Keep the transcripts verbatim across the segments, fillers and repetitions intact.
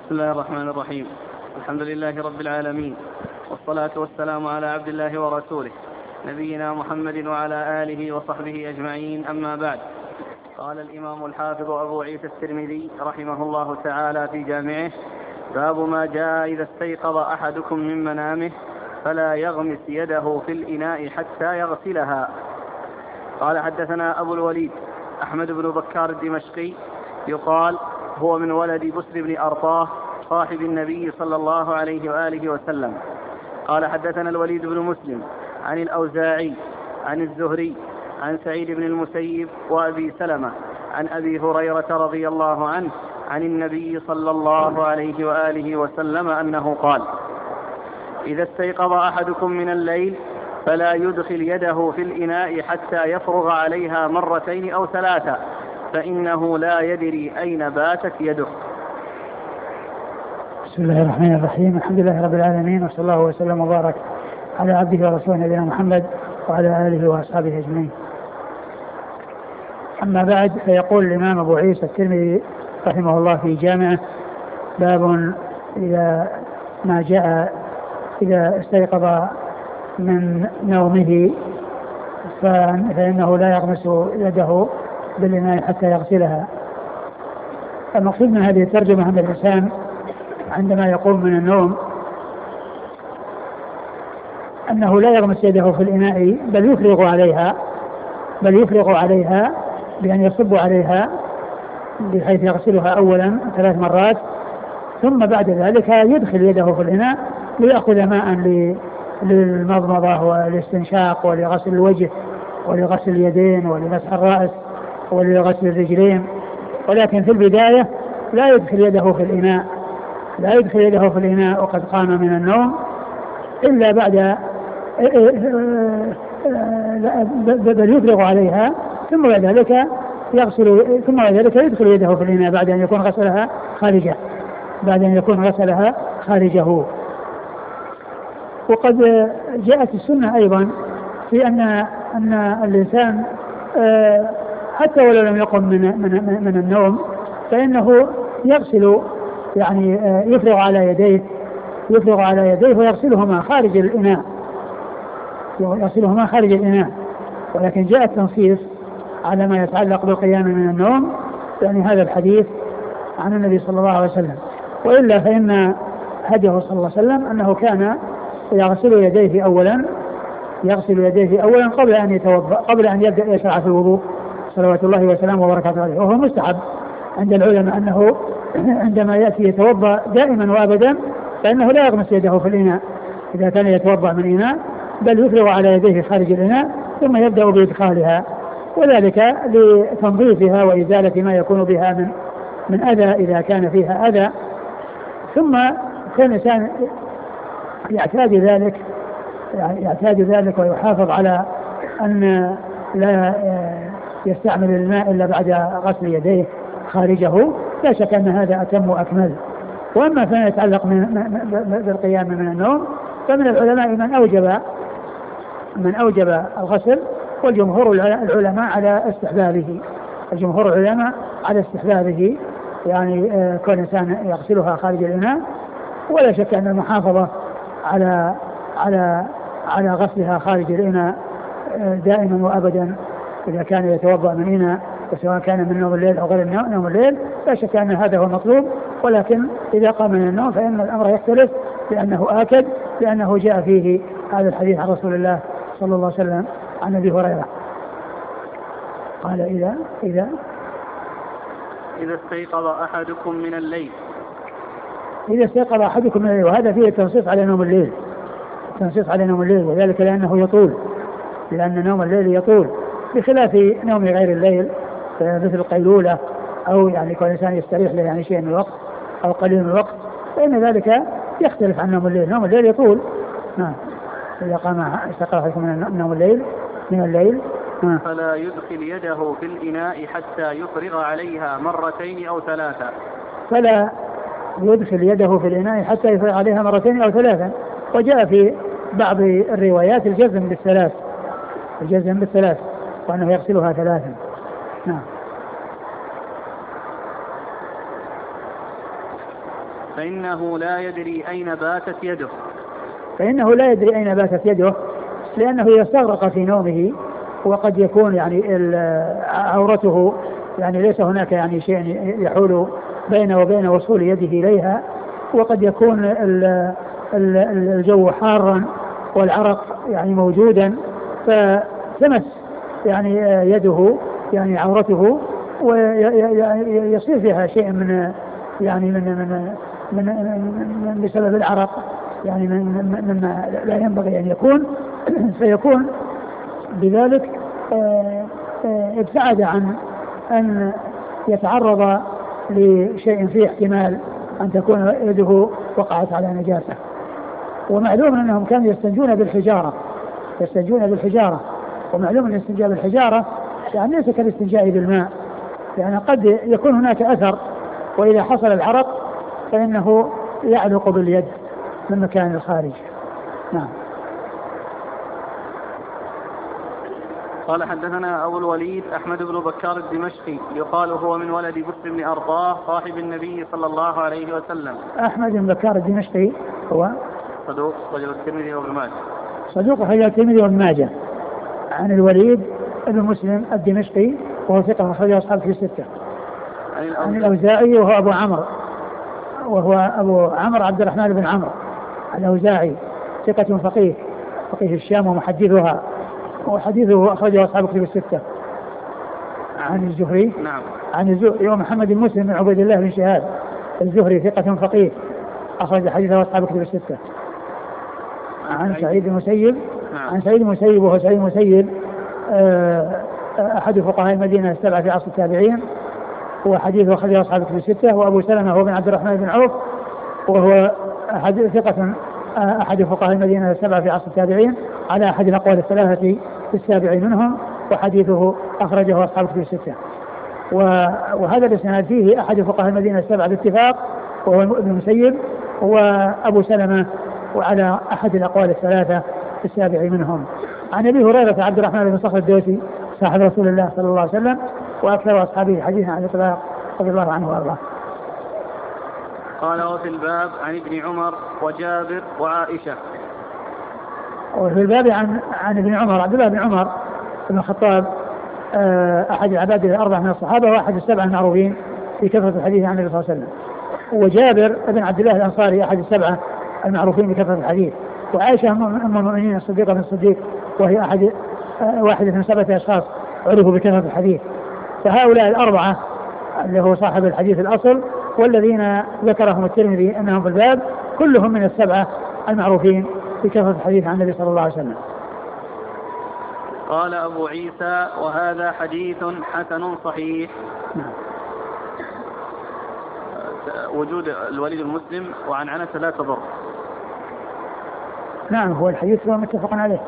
بسم الله الرحمن الرحيم. الحمد لله رب العالمين، والصلاة والسلام على عبد الله ورسوله نبينا محمد وعلى آله وصحبه أجمعين، أما بعد. قال الإمام الحافظ أبو عيسى الترمذي رحمه الله تعالى في جامعه: باب ما جاء إذا استيقظ أحدكم من منامه فلا يغمس يده في الإناء حتى يغسلها. قال: حدثنا أبو الوليد أحمد بن بكار الدمشقي، يقال هو من ولد بسر بن أرطاه صاحب النبي صلى الله عليه وآله وسلم. قال: حدثنا الوليد بن مسلم عن الأوزاعي عن الزهري عن سعيد بن المسيب وأبي سلمة عن أبي هريرة رضي الله عنه عن النبي صلى الله عليه وآله وسلم أنه قال: إذا استيقظ أحدكم من الليل فلا يدخل يده في الإناء حتى يفرغ عليها مرتين أو ثلاثة، فإنه لا يدري أين باتت يده. بسم الله الرحمن الرحيم. الحمد لله رب العالمين، وصلى الله وسلم وبارك على عبده ورسوله نبينا محمد وعلى آله وأصحابه أجمعين. أما بعد، فيقول الإمام أبو عيسى الترمذي رحمه الله في جامعه: باب إذا ما جاء إذا استيقظ من نومه فإنه لا يغمس يده بالإناء حتى يغسلها. المقصود من هذه الترجمة أن الإنسان عندما يقوم من النوم أنه لا يغمس يده في الإناء، بل يفرغ عليها بل يفرغ عليها بأن يصب عليها بحيث يغسلها أولا ثلاث مرات، ثم بعد ذلك يدخل يده في الإناء ليأخذ ماء للمضمضة والاستنشاق ولغسل الوجه ولغسل اليدين ولمسح الرأس ولغسل الرجلين. ولكن في البداية لا يدخل يده في الإناء لا يدخل يده في الإناء وقد قام من النوم إلا بعد بل يفرغ عليها، ثم بعد ذلك يغسل ثم بعد ذلك يدخل يده في الإناء بعد أن يكون غسلها خارجه بعد أن يكون غسلها خارجه. وقد جاءت السنة أيضا في أن أن الإنسان حتى ولو لم يقم من من من النوم فإنه يغسل، يعني يفرغ على يديه يفرغ على يديه ويغسلهما خارج الإناء يغسلهما خارج الإناء ولكن جاء التنصيص على ما يتعلق بالقيام من النوم، يعني هذا الحديث عن النبي صلى الله عليه وسلم. وإلا فإن هديه صلى الله عليه وسلم أنه كان يغسل يديه أولا يغسل يديه أولا قبل أن يتوضأ قبل أن يبدأ يشرع في الوضوء صلوات الله وسلامه وبركاته عليه. وهو مستحب عند العلماء أنه عندما يأتي يتوضأ دائما وأبدا فإنه لا يغمس يده في الإناء إذا كان يتوضأ من إناء، بل يفرغ على يديه خارج الإناء ثم يبدأ بإدخالها، وذلك لتنظيفها وإزالة ما يكون بها من من أذى إذا كان فيها أذى. ثم كان الإنسان يعتاد ذلك يعتاد ذلك ويحافظ على أن لا يستعمل الماء إلا بعد غسل يديه خارجه، لا شك أن هذا أتم وأكمل. وأما فيما يتعلق بالقيام من النوم فمن العلماء من أوجب من أوجب الغسل، والجمهور العلماء على استحبابه الجمهور العلماء على استحبابه يعني كل إنسان يغسلها خارج الإناء. ولا شك أن المحافظة على على على غسلها خارج الإناء دائما وأبدا إذا كان يتوضأ من إناء، وسواء كان من نوم الليل أو غير نوم الليل، لا شك أن هذا هو المطلوب. ولكن إذا قام من النوم فإن الأمر يختلف، لأنه آكد لأنه جاء فيه هذا الحديث عن رسول الله صلى الله عليه وسلم عن أبي هريرة قال: إذا إذا إذا استيقظ أحدكم من الليل إذا استيقظ أحدكم من الليل. وهذا فيه التنصيص على نوم الليل التنصيص على نوم الليل وذلك لأنه يطول لأن نوم الليل يطول بخلاف نوم غير الليل مثل القيلولة أو يعني كل إنسان يستريح له يعني شيء من الوقت أو قليل من الوقت، فإن ذلك يختلف عن نوم الليل. نوم الليل يطول. نعم. إذا قام استيقظ أحدكم من نوم الليل من الليل نعم. فلا يدخل يده في الإناء حتى يفرغ عليها مرتين أو ثلاثة فلا يدخل يده في الإناء حتى يفرغ عليها مرتين أو ثلاثة. وجاء في بعض الروايات الجزم بالثلاث الجزم بالثلاث وأنه يغسلها ثلاثا. نعم. فإنه لا يدري أين باتت يده فإنه لا يدري أين باتت يده لأنه يستغرق في نومه، وقد يكون يعني عورته يعني ليس هناك يعني شيء يحول بينه وبين وصول يده إليها، وقد يكون الجو حارا والعرق يعني موجودا، فتمس يعني يده يعني عورته ويصير فيها شيء من يعني من من من, من بسبب العرق يعني مما لا ينبغي أن يكون، فيكون بذلك ابتعد عن أن يتعرض لشيء فيه احتمال أن تكون يده وقعت على نجاسة. ومعلوم أنهم كانوا يستنجون بالحجارة يستنجون بالحجارة ومعلوم أن الاستنجاء بالحجارة يعني ليس كالاستنجاء بالماء، يعني قد يكون هناك أثر، وإذا حصل العرق فإنه يعلق باليد من مكان الخارج. نعم. قال حدثنا أبو الوليد أحمد بن بكار الدمشقي يقال هو من ولد بسر بن أرطاه صاحب النبي صلى الله عليه وسلم. أحمد بن بكار الدمشقي هو صدوق رجل الترمذي وابن ماجه صدوق رجل الترمذي وابن ماجه. عن الوليد بن مسلم الدمشقي وهو ثقة أخرجه أصحاب في الستة. عن الأوزاعي وهو أبو عمرو وهو أبو عمرو عبد الرحمن بن عمرو الأوزاعي ثقة فقيه فقيه الشام ومحدثها، وحديثه أخرجه أصحاب كتب الستة. عن الزهري نعم عن الزهري ومحمد بن مسلم بن عبيد الله بن شهاب الزهري ثقة فقيه أخرج حديثه أصحاب كتب الستة. عن سعيد بن المسيب عن سعيد بن المسيب وهو سعيد بن المسيب أحد فقهاء المدينة السبعة في عصر التابعين، وحديثه أخرجه أصحاب كتب الستة. وأبو سلمة هو بن عبد الرحمن بن عوف وهو أحد ثقة أحد فقهاء المدينة السبعة في عصر التابعين على أحد الأقوال الثلاثة في السابع منهم، وحديثه أخرجه أصحاب كتب الستة. وهذا الإسناد فيه أحد فقهاء المدينة السبعة باتفاق وهو ابن المسيب وأبو سلمة وعلى أحد الأقوال الثلاثة في السابع منهم. عن أبي هريرة عبد الرحمن بن صخر الدوسي صاحب رسول الله صلى الله عليه وسلم وأكثر أصحابه حديثا عن الإطلاق رضي الله عنه وأرضاه. قال وفي الباب عن ابن عمر وجابر وعائشة. وفي الباب عن عن ابن عمر عبد الله بن عمر بن الخطاب أحد العباد الأربعة من الصحابة وأحد السبعة المعروفين في كثرة الحديث عن النبي صلى الله عليه وسلم. وجابر بن عبد الله الأنصاري أحد السبعة المعروفين بكثرة الحديث. وعائشة أم المؤمنين الصديقة بن الصديق وهي أحد واحدة من سبعة أشخاص عرفوا بكثرة الحديث. فهؤلاء الأربعة اللي هو صاحب الحديث الأصل والذين ذكرهم الترمذي أنهم في الباب كلهم من السبعة المعروفين بكثرة الحديث عن النبي صلى الله عليه وسلم. قال أبو عيسى وهذا حديث حسن صحيح. نعم. وجود الوليد المسلم وعن عنس لا تضر. نعم هو الحديث هو متفق عليه.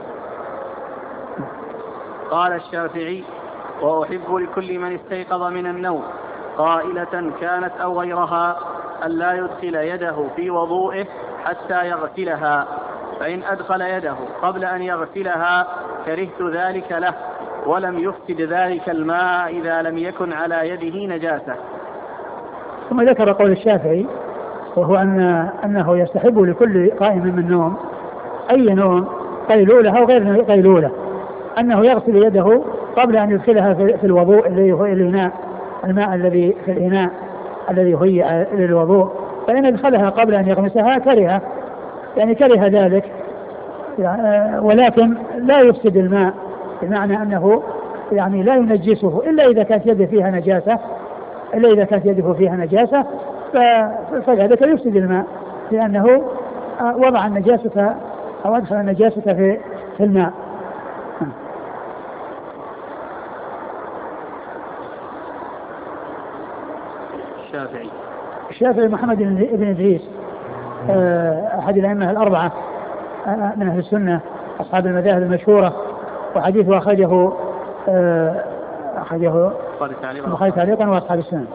قال الشافعي وأحب لكل من استيقظ من النوم قائلة كانت أو غيرها ألا يدخل يده في وضوئه حتى يغسلها، فإن أدخل يده قبل أن يغسلها كرهت ذلك له، ولم يفسد ذلك الماء إذا لم يكن على يده نجاسة. ثم ذكر قول الشافعي وهو أن أنه يستحب لكل قائم من النوم أي نوم قيلولة أو غير قيلولة أنه يغسل يده قبل أن يدخلها في الوضوء الذي هو الإناء الماء الذي في الإناء الذي هي للوضوء، فإن أدخلها قبل أن يغمسها كره يعني كره ذلك، ولكن لا يفسد الماء بمعنى أنه يعني لا ينجسه إلا إذا كانت يده فيها نجاسة إلا إذا كانت يده فيها نجاسة فذلك يفسد الماء لأنه وضع النجاسة أو أدخل النجاسة في في الماء. الشافعي الشافعي محمد بن إدريس أحد الأئمة الأربعة من أهل السنة أصحاب المذاهب المشهورة، وحديثه أخرجه أخرجه البخاري تعليقا وأصحاب السنن.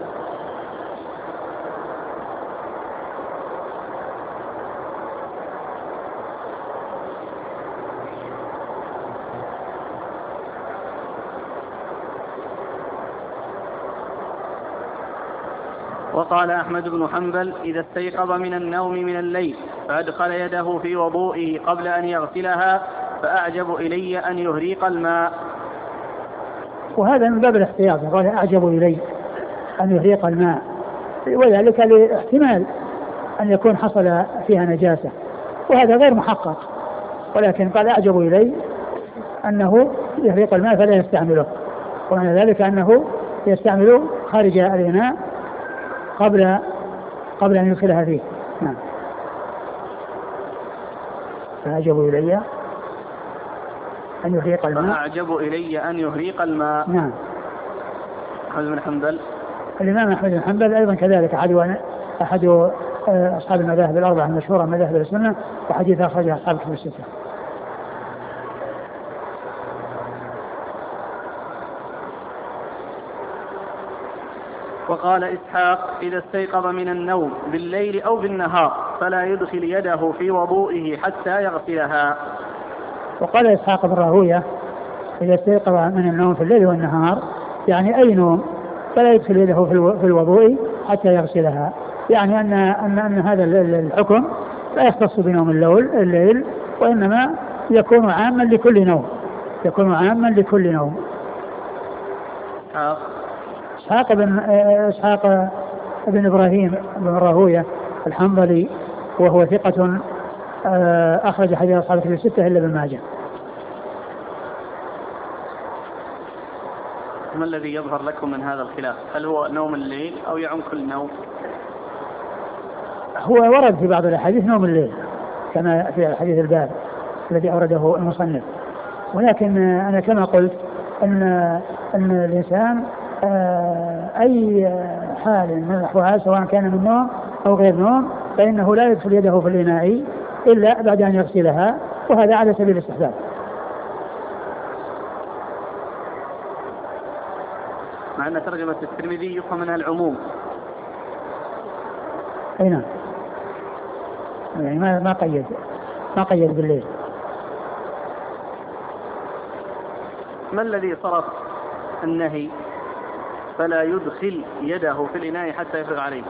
وقال أحمد بن حنبل إذا استيقظ من النوم من الليل فأدخل يده في وضوئه قبل أن يغسلها فأعجب إلي أن يهريق الماء. وهذا من باب الاحتياط، قال أعجب إلي أن يهريق الماء، وذلك لاحتمال أن يكون حصل فيها نجاسة، وهذا غير محقق، ولكن قال أعجب إلي أنه يهريق الماء فلا يستعمله، ومعنى ذلك أنه يستعمله خارج الإناء قبل قبل أن يدخلها فيه. نعم. فأعجب إلي أن يهريق الماء فأعجب إلي أن يهريق الماء. نعم. أحمد بن حنبل، الإمام أحمد بن حنبل أيضا كذلك أحد أحد أصحاب المذاهب الأربعة المشهورة من مذاهب السنة، وحديث أخرجه أصحاب الكتب الستة. وقال إسحاق إذا استيقظ من النوم بالليل أو بالنهار فلا يدخل يده في وضوئه حتى يغسلها. وقال إسحاق بن راهوية إذا استيقظ من النوم في الليل والنهار يعني أي نوم فلا يدخل يده في الوضوء حتى يغسلها، يعني أن, أن, أن هذا الحكم لا يختص بنوم الليل، وإنما يكون عاما لكل نوم، يكون عاما لكل نوم. إسحاق بن إسحاق بن إبراهيم بن راهوية الحنظلي وهو ثقة أخرج حديث أصحاب الكتب الستة إلا ابن ماجه. ما الذي يظهر لكم من هذا الخلاف؟ هل هو نوم الليل أو يعم كل نوم؟ هو ورد في بعض الأحاديث نوم الليل كما في حديث الباب الذي أورده المصنف، ولكن أنا كما قلت أن أن الإنسان أي حال من الأحوال سواء كان من نوم أو غير نوم فإنه لا يدخل يده في الإناء إلا بعد أن يغسلها، وهذا على سبيل الاستحباب. مع أن ترجمة الترمذي يفهم منها العموم. أي نعم، يعني ما ما قيد ما قيد بالليل. ما الذي صرف النهي فلا يدخل يده في الإناء حتى يفرغ عليه؟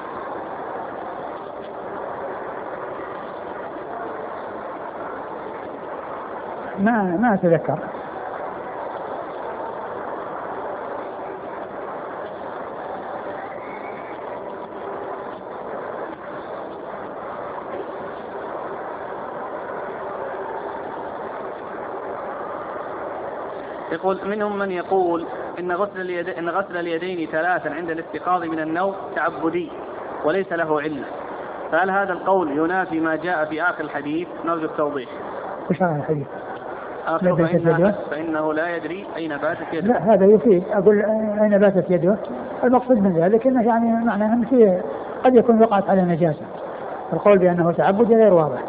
ما ما أتذكر. يقول منهم من يقول إن غسل اليد... إن غسل اليدين ثلاثا عند الاستيقاظ من النوم تعبدي وليس له علة، فهل هذا القول ينافي ما جاء في آخر الحديث؟ نرجو التوضيح. وش هذا الحديث؟ آخر فإنه, فإنه لا يدري أين باتت يده. لا هذا يفيد، أقول أين باتت يده، المقصود من ذلك إنه يعني معناه أن فيه قد يكون وقعت على نجاسة، القول بأنه تعبد غير واضح.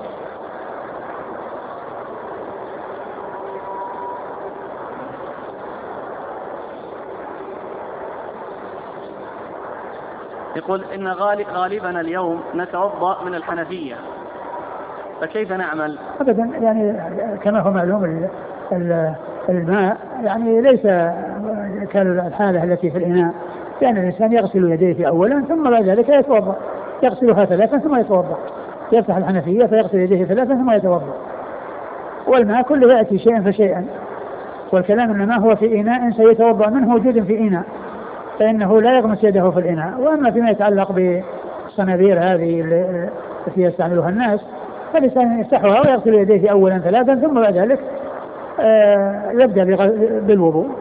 يقول إن غالب غالبنا اليوم نتوضأ من الحنفية، فكيف نعمل؟ أبدا، يعني كما هو معلوم الماء يعني ليس كالحالة التي في الإناء، يعني الإنسان يغسل يديه أولا ثم بعد ذلك يتوضأ، يغسلها ثلاثا ثم يتوضأ، يفتح الحنفية فيغسل يديه ثلاثا ثم يتوضأ، والماء كله يأتي شيئا فشيئا، والكلام إنما هو في إناء سيتوضأ منه وجود في إناء، فإنه لا يغمس يده في الإناء. وأما فيما يتعلق بالصنابير هذه التي يستعملها الناس فالإنسان يفتحها ويغسل يديه أولا ثلاثا ثم بعد ذلك آه يبدأ بالوضوء.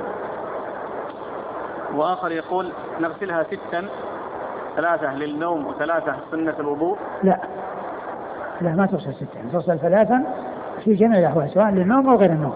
وآخر يقول نغسلها ستا، ثلاثة للنوم وثلاثة سنة الوضوء. لا لا ما تغسل ستا، تغسل ثلاثا في جميع الأحوال سواء للنوم أو غير النوم.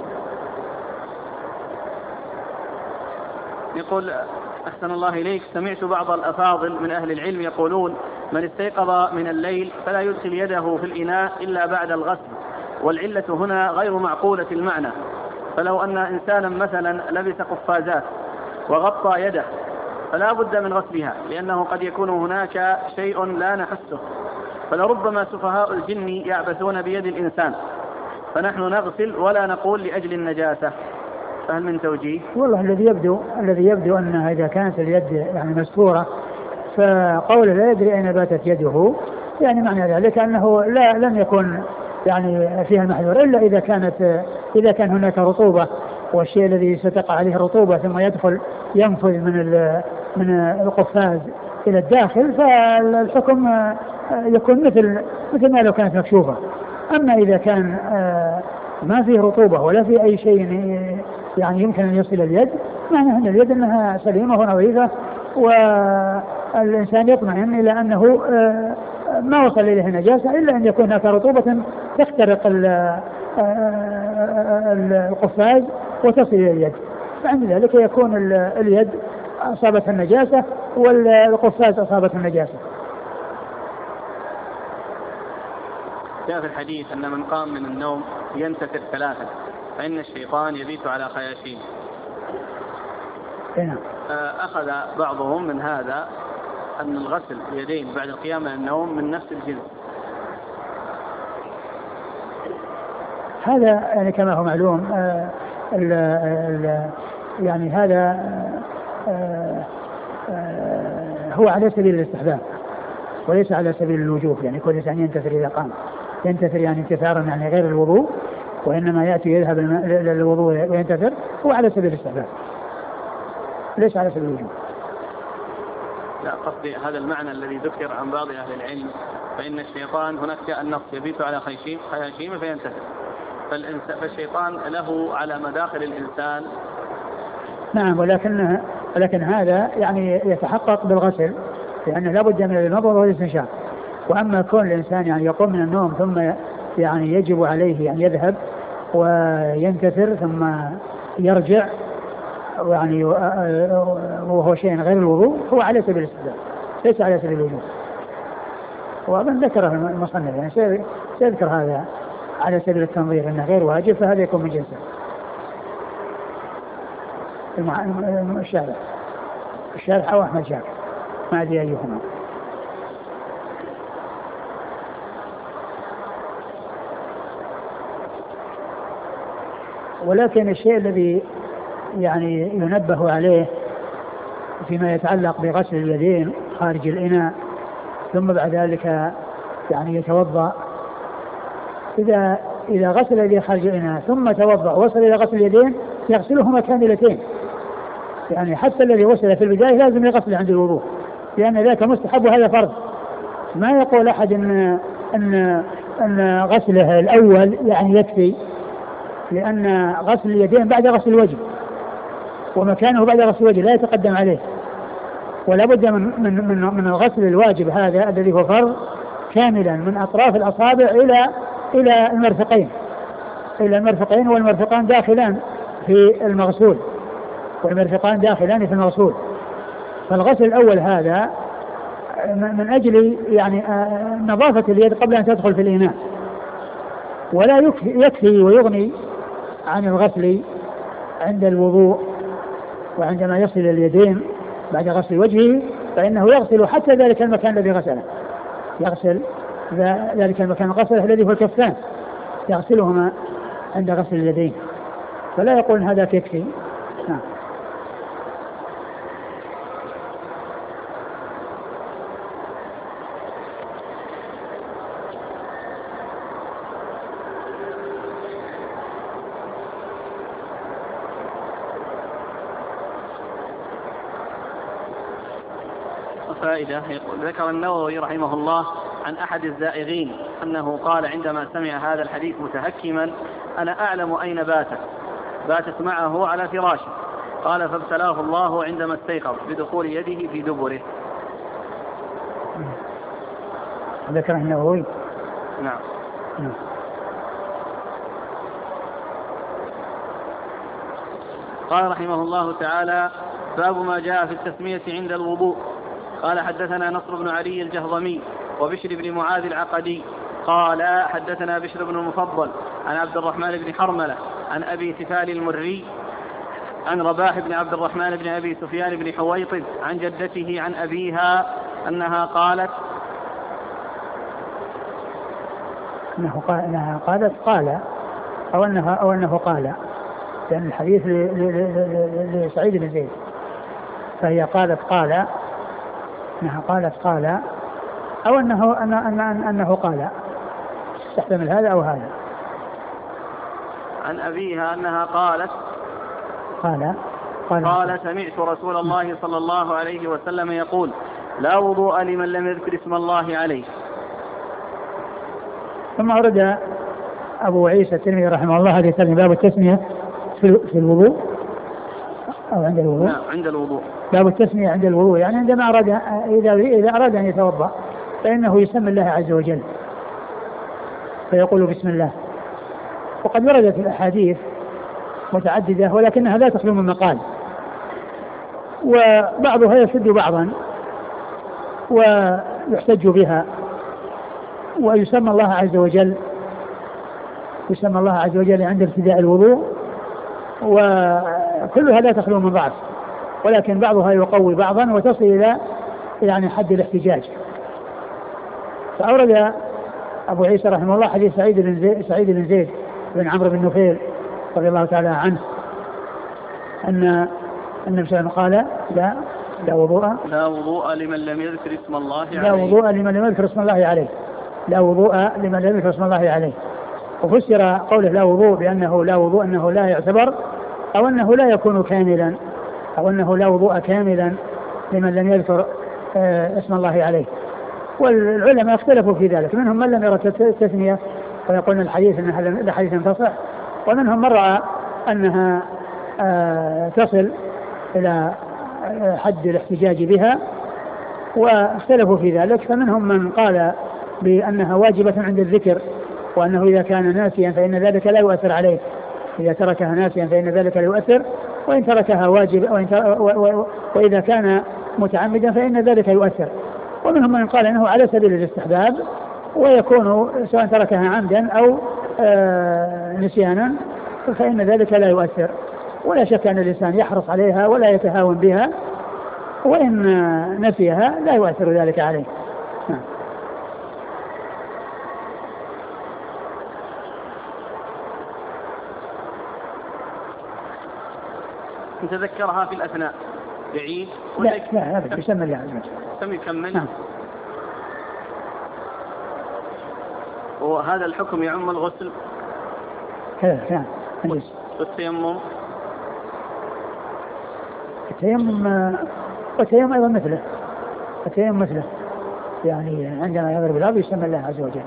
يقول أحسن الله إليك، سمعت بعض الأفاضل من أهل العلم يقولون من استيقظ من الليل فلا يدخل يده في الإناء إلا بعد الغسل، والعلة هنا غير معقولة المعنى، فلو أن إنسانا مثلا لبس قفازات وغطى يده فلا بد من غسلها، لأنه قد يكون هناك شيء لا نحسه، فلربما سفهاء الجن يعبثون بيد الإنسان، فنحن نغسل ولا نقول لأجل النجاسة، فهل من توجيه؟ والله الذي يبدو الذي يبدو أنها إذا كانت اليد يعني مستورة فقول لا يدري أين باتت يده يعني معنى ذلك أنه لا لم يكن يعني فيها المحذور إلا إذا كانت إذا كان هناك رطوبة، والشيء الذي ستقع عليه رطوبة ثم يدخل ينفذ من من القفاز إلى الداخل، فالحكم يكون مثل مثل ما لو كانت مكشوفة. أما إذا كان ما فيه رطوبة ولا في أي شيء يعني يمكن أن يصل اليد، معنى أن اليد أنها سليمة ونظيفة والإنسان يطمئن إلى أنه ما وصل إليه نجاسة إلا أن يكون هناك رطوبة تخترق القفاز وتصل إلى اليد، فعند ذلك يكون اليد أصابت النجاسة والقفاز أصابت النجاسة. جاء في الحديث أن من قام من النوم ينتثر ثلاثة فإن الشيطان يبيت على خياشيم. أخذ بعضهم من هذا أن الغسل اليدين بعد القيام من النوم من نفس الجنس. هذا يعني كما هو معلوم آه ال ال يعني هذا آه آه هو على سبيل الاستحباب وليس على سبيل الوجوب، يعني كل إنسان ينتثر إذا قام، ينتثر يعني انتثارا يعني غير الوضوء، وإنما يأتي يذهب للوضوء وينتثر، هو على سبيل الاستحباب ليس على سبيل الوجوب. لا قصدي هذا المعنى الذي ذكر عن بعض أهل العلم، فإن الشيطان هناك جاء النص يبيت على خياشيم خياشيم فينتثر، فالشيطان له على مداخل الإنسان. نعم، ولكن ولكن هذا يعني يتحقق بالغسل، لأنه لا بد من المضمضة والاستنشاق. وأما كون الإنسان يعني يقوم من النوم ثم يعني يجب عليه يعني يذهب وينتثر ثم يرجع يعني وهو شيء غير الوضوء، هو على سبيل الاستحباب ليس على سبيل الوجوب. ومن ذكره المصنف يعني سيذكر هذا على سبيل التنظير انه غير واجب، فهذا يكون من جنسه. الشارع الشارع او احمد شاكر ما ادري ايهما. ولكن الشيء الذي يعني ينبه عليه فيما يتعلق بغسل اليدين خارج الإناء ثم بعد ذلك يعني يتوضأ، إذا إذا غسل اليدين خارج الإناء ثم توضأ وصل إلى غسل اليدين يغسلهما كاملتين، يعني حتى الذي وصل في البداية لازم يغسل عند الوضوء، لأن ذاك مستحب وهذا فرض. ما يقول أحد إن أن أن غسله الأول يعني يكفي، لأن غسل اليدين بعد غسل الوجه، ومكانه بعد غسل الوجه لا يتقدم عليه، ولا بد من من من, من الغسل الواجب هذا الذي هو فرض كاملا من أطراف الأصابع إلى إلى المرفقين إلى المرفقين والمرفقان داخلان في المغسول والمرفقان داخلان في المغسول. فالغسل الأول هذا من أجل يعني نظافة اليد قبل أن تدخل في الإناء، ولا يكفي ويغني عن الغسل عند الوضوء وعندما يصل اليدين بعد غسل وجهه، فإنه يغسل حتى ذلك المكان الذي غسله، يغسل ذلك المكان غسله الذي هو الكفان، يغسلهما عند غسل اليدين، فلا يقول هذا يكفي. نعم. فائدة. ذكر النووي رحمه الله عن أحد الزائغين أنه قال عندما سمع هذا الحديث متهكما: أنا أعلم أين باتت باتت معه على فراشه، قال فابتلاه الله عندما استيقظ بدخول يده في دبره. ذكر النووي. نعم. نعم. قال رحمه الله تعالى: باب ما جاء في التسمية عند الوضوء. قال حدثنا نصر بن علي الجهضمي وبشر بن معاذ العقدي قال حدثنا بشر بن المفضل عن عبد الرحمن بن حرملة عن أبي سفال المري عن رباح بن عبد الرحمن بن أبي سفيان بن حويطب عن جدته عن أبيها أنها قالت أنه قال أنها قالت قال أو أنها أو أنه قال، لأن الحديث لسعيد بن زيد، فهي قالت قال أنها قالت قال، أو أنه أن أن أنه قال، تحتمل هذا أو هذا. عن أبيها أنها قالت قال قال, قال سمعت رسول الله صلى الله عليه وسلم يقول لا وضوء لمن لم يذكر اسم الله عليه. ثم أورد أبو عيسى الترمذي رحمه الله هذه الترجمة باب التسمية في الوضوء أو عند الوضوء. نعم عند الوضوء. باب التسمية عند الوضوء، يعني عندما أراد إذا إذا أراد أن يتوضأ فإنه يسمي الله عز وجل فيقول بسم الله. وقد وردت الأحاديث متعددة ولكنها لا تخلو من مقال، وبعضها يسد بعضا ويحتج بها، ويسمى الله عز وجل يسمى الله عز وجل عند ابتداء الوضوء، وكلها لا تخلو من بعض، ولكن بعضها يقوي بعضا وتصل إلى يعني حد الاحتجاج. فأورد أبو عيسى رحمه الله حديث سعيد بن زيد, سعيد بن زيد بن عمرو بن نفيل رضي الله تعالى عنه أن النبي صلى الله عليه وسلم قال لا لا وضوء لا وضوء لمن لم يذكر اسم الله عليه لا وضوء لمن لم يذكر اسم الله عليه لا وضوء لمن لم يذكر اسم الله عليه. وفسر قوله لا وضوء بأنه لا وضوء أنه لا يعتبر، أو أنه لا يكون كاملا، أو أنه لا وضوء كاملا لمن لم يذكر اسم الله عليه. والعلماء اختلفوا في ذلك، منهم من لم يرى التثنية ويقول الحديث أنها الحديث تصح، ومنهم من رأى أنها تصل إلى حد الاحتجاج بها واختلفوا في ذلك. فمنهم من قال بأنها واجبة عند الذكر، وأنه إذا كان ناسيا فإن ذلك لا يؤثر عليه، إذا تركها ناسيا فإن ذلك لا يؤثر، وإن تركها واجب وإن تر... و... و... وإذا كان متعمدا فإن ذلك يؤثر. ومنهم من قال أنه على سبيل الاستحباب، ويكون سواء تركها عمدا أو آه نسيانا فإن ذلك لا يؤثر. ولا شك أن الإنسان يحرص عليها ولا يتهاون بها، وإن نسيها لا يؤثر ذلك عليه. تذكرها في الأثناء بعيد لا لا أبدا يسمى الله عز وجل. سمي كمل. نعم. وهذا الحكم يعم الغسل كذا نعم. والتيمم التيمم والتيمم أيضا مثله التيمم مثله يعني عندما يضرب الأرض يسمى الله عز وجل.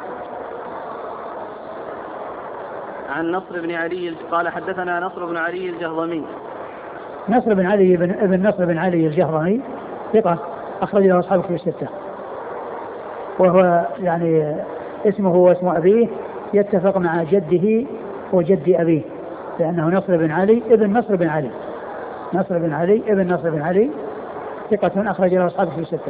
عن نصر بن علي قال حدثنا نصر بن علي الجهضمي. نصر بن علي بن ابن نصر بن علي الجهضمي ثقة أخرج له أصحاب الكتب الستة، وهو يعني اسمه واسم أبيه يتفق مع جده وجد أبيه، لأنه نصر بن علي ابن نصر بن علي نصر بن علي ابن نصر بن علي ثقة أخرج له أصحاب الكتب الستة.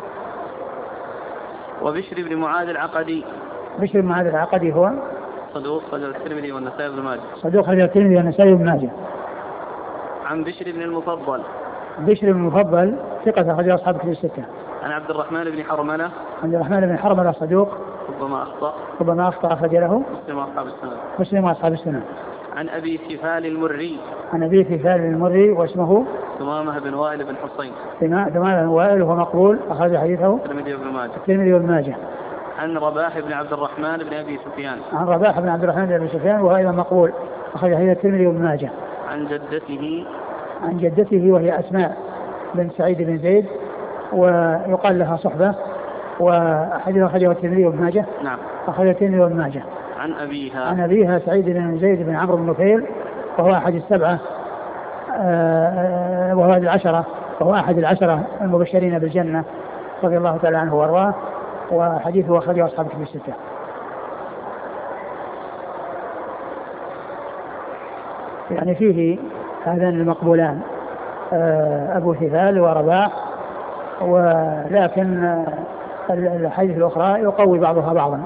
وبشر بن معاذ العقدي. بشر بن معاذ العقدي هو صدوق خرج الترمذي والنسائي بن ماجه. صدوق خرج الترمذي والنسائي بن ماجه. عن بشر بن المفضل. بشر بن المفضل ثقة أخرج له أصحاب الكتب الستة. عن عبد الرحمن بن حرملة. عبد الرحمن بن حرملة صدوق ربما أخطأ ربما أخطأ أخرج له مسلم وأصحاب السنن. مسلم وأصحاب السنن. عن أبي ثفال المري. عن أبي ثفال المري واسمه ثمامة بن وائل بن حصين. ثمامة بن وائل وهو مقبول أخرج حديثه الترمذي وابن ماجه. الترمذي وابن ماجه. عن رباح بن عبد الرحمن بن أبي سفيان. عن رباح بن عبد الرحمن بن أبي سفيان وهو أيضا مقبول أخرج حديث الترمذي وابن ماجه. عن جدته. عن جدته وهي أسماء بن سعيد بن زيد ويقال لها صحبة، وحديث أخرجه الترمذي وابن ماجه. نعم. أخرج الترمذي وابن ماجه. عن أبيها. عن أبيها سعيد بن زيد بن عمرو بن نفيل وهو أحد السبعة وهو أحد العشرة وهو أحد العشرة المبشرين بالجنة رضي الله تعالى عنه وارضاه، وحديثه أخرجه أصحاب الكتب الستة. يعني فيه هذان المقبولان أبو ثفال ورباح، ولكن الحديث الأخرى يقوي بعضها بعضا.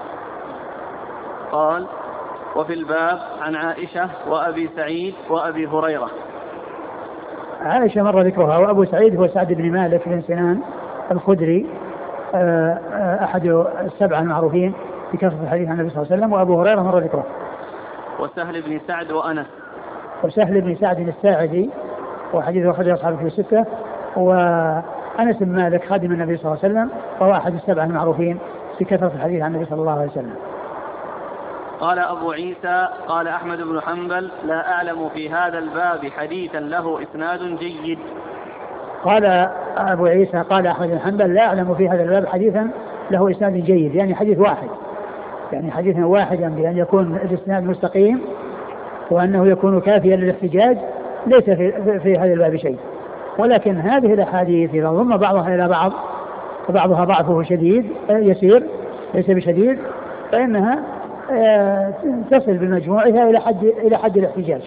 قال وفي الباب عن عائشة وأبي سعيد وأبي هريرة. عائشة مر ذكرها، وأبو سعيد هو سعد بن مالك بن سنان الخدري أحد السبعة المعروفين بكثرة الحديث عن النبي صلى الله عليه وسلم، وأبو هريرة مر ذكره. وسهل بن سعد وأنس. وسهل بن سعد الساعدي وحديثه أخرجه أصحاب الكتب الستة، أنس بن مالك خادم النبي صلى الله عليه وسلم، وهو أحد السبعة المعروفين بكثرة الحديث عن النبي صلى الله عليه وسلم. قال أبو عيسى قال أحمد بن حنبل لا أعلم في هذا الباب حديثا له إسناد جيد. قال أبو عيسى قال أحمد بن حنبل لا أعلم في هذا الباب حديثا له إسناد جيد، يعني حديث واحد، يعني حديثا واحدا بأن يكون الإسناد مستقيم وأنه يكون كافيا للاحتجاج، ليس في, في هذا الباب شيء. ولكن هذه الأحاديث إذا ضم بعضها إلى بعض وبعضها ضعفه شديد يسير ليس بشديد، فإنها تصل بمجموعها إلى حد إلى حد الاحتجاج.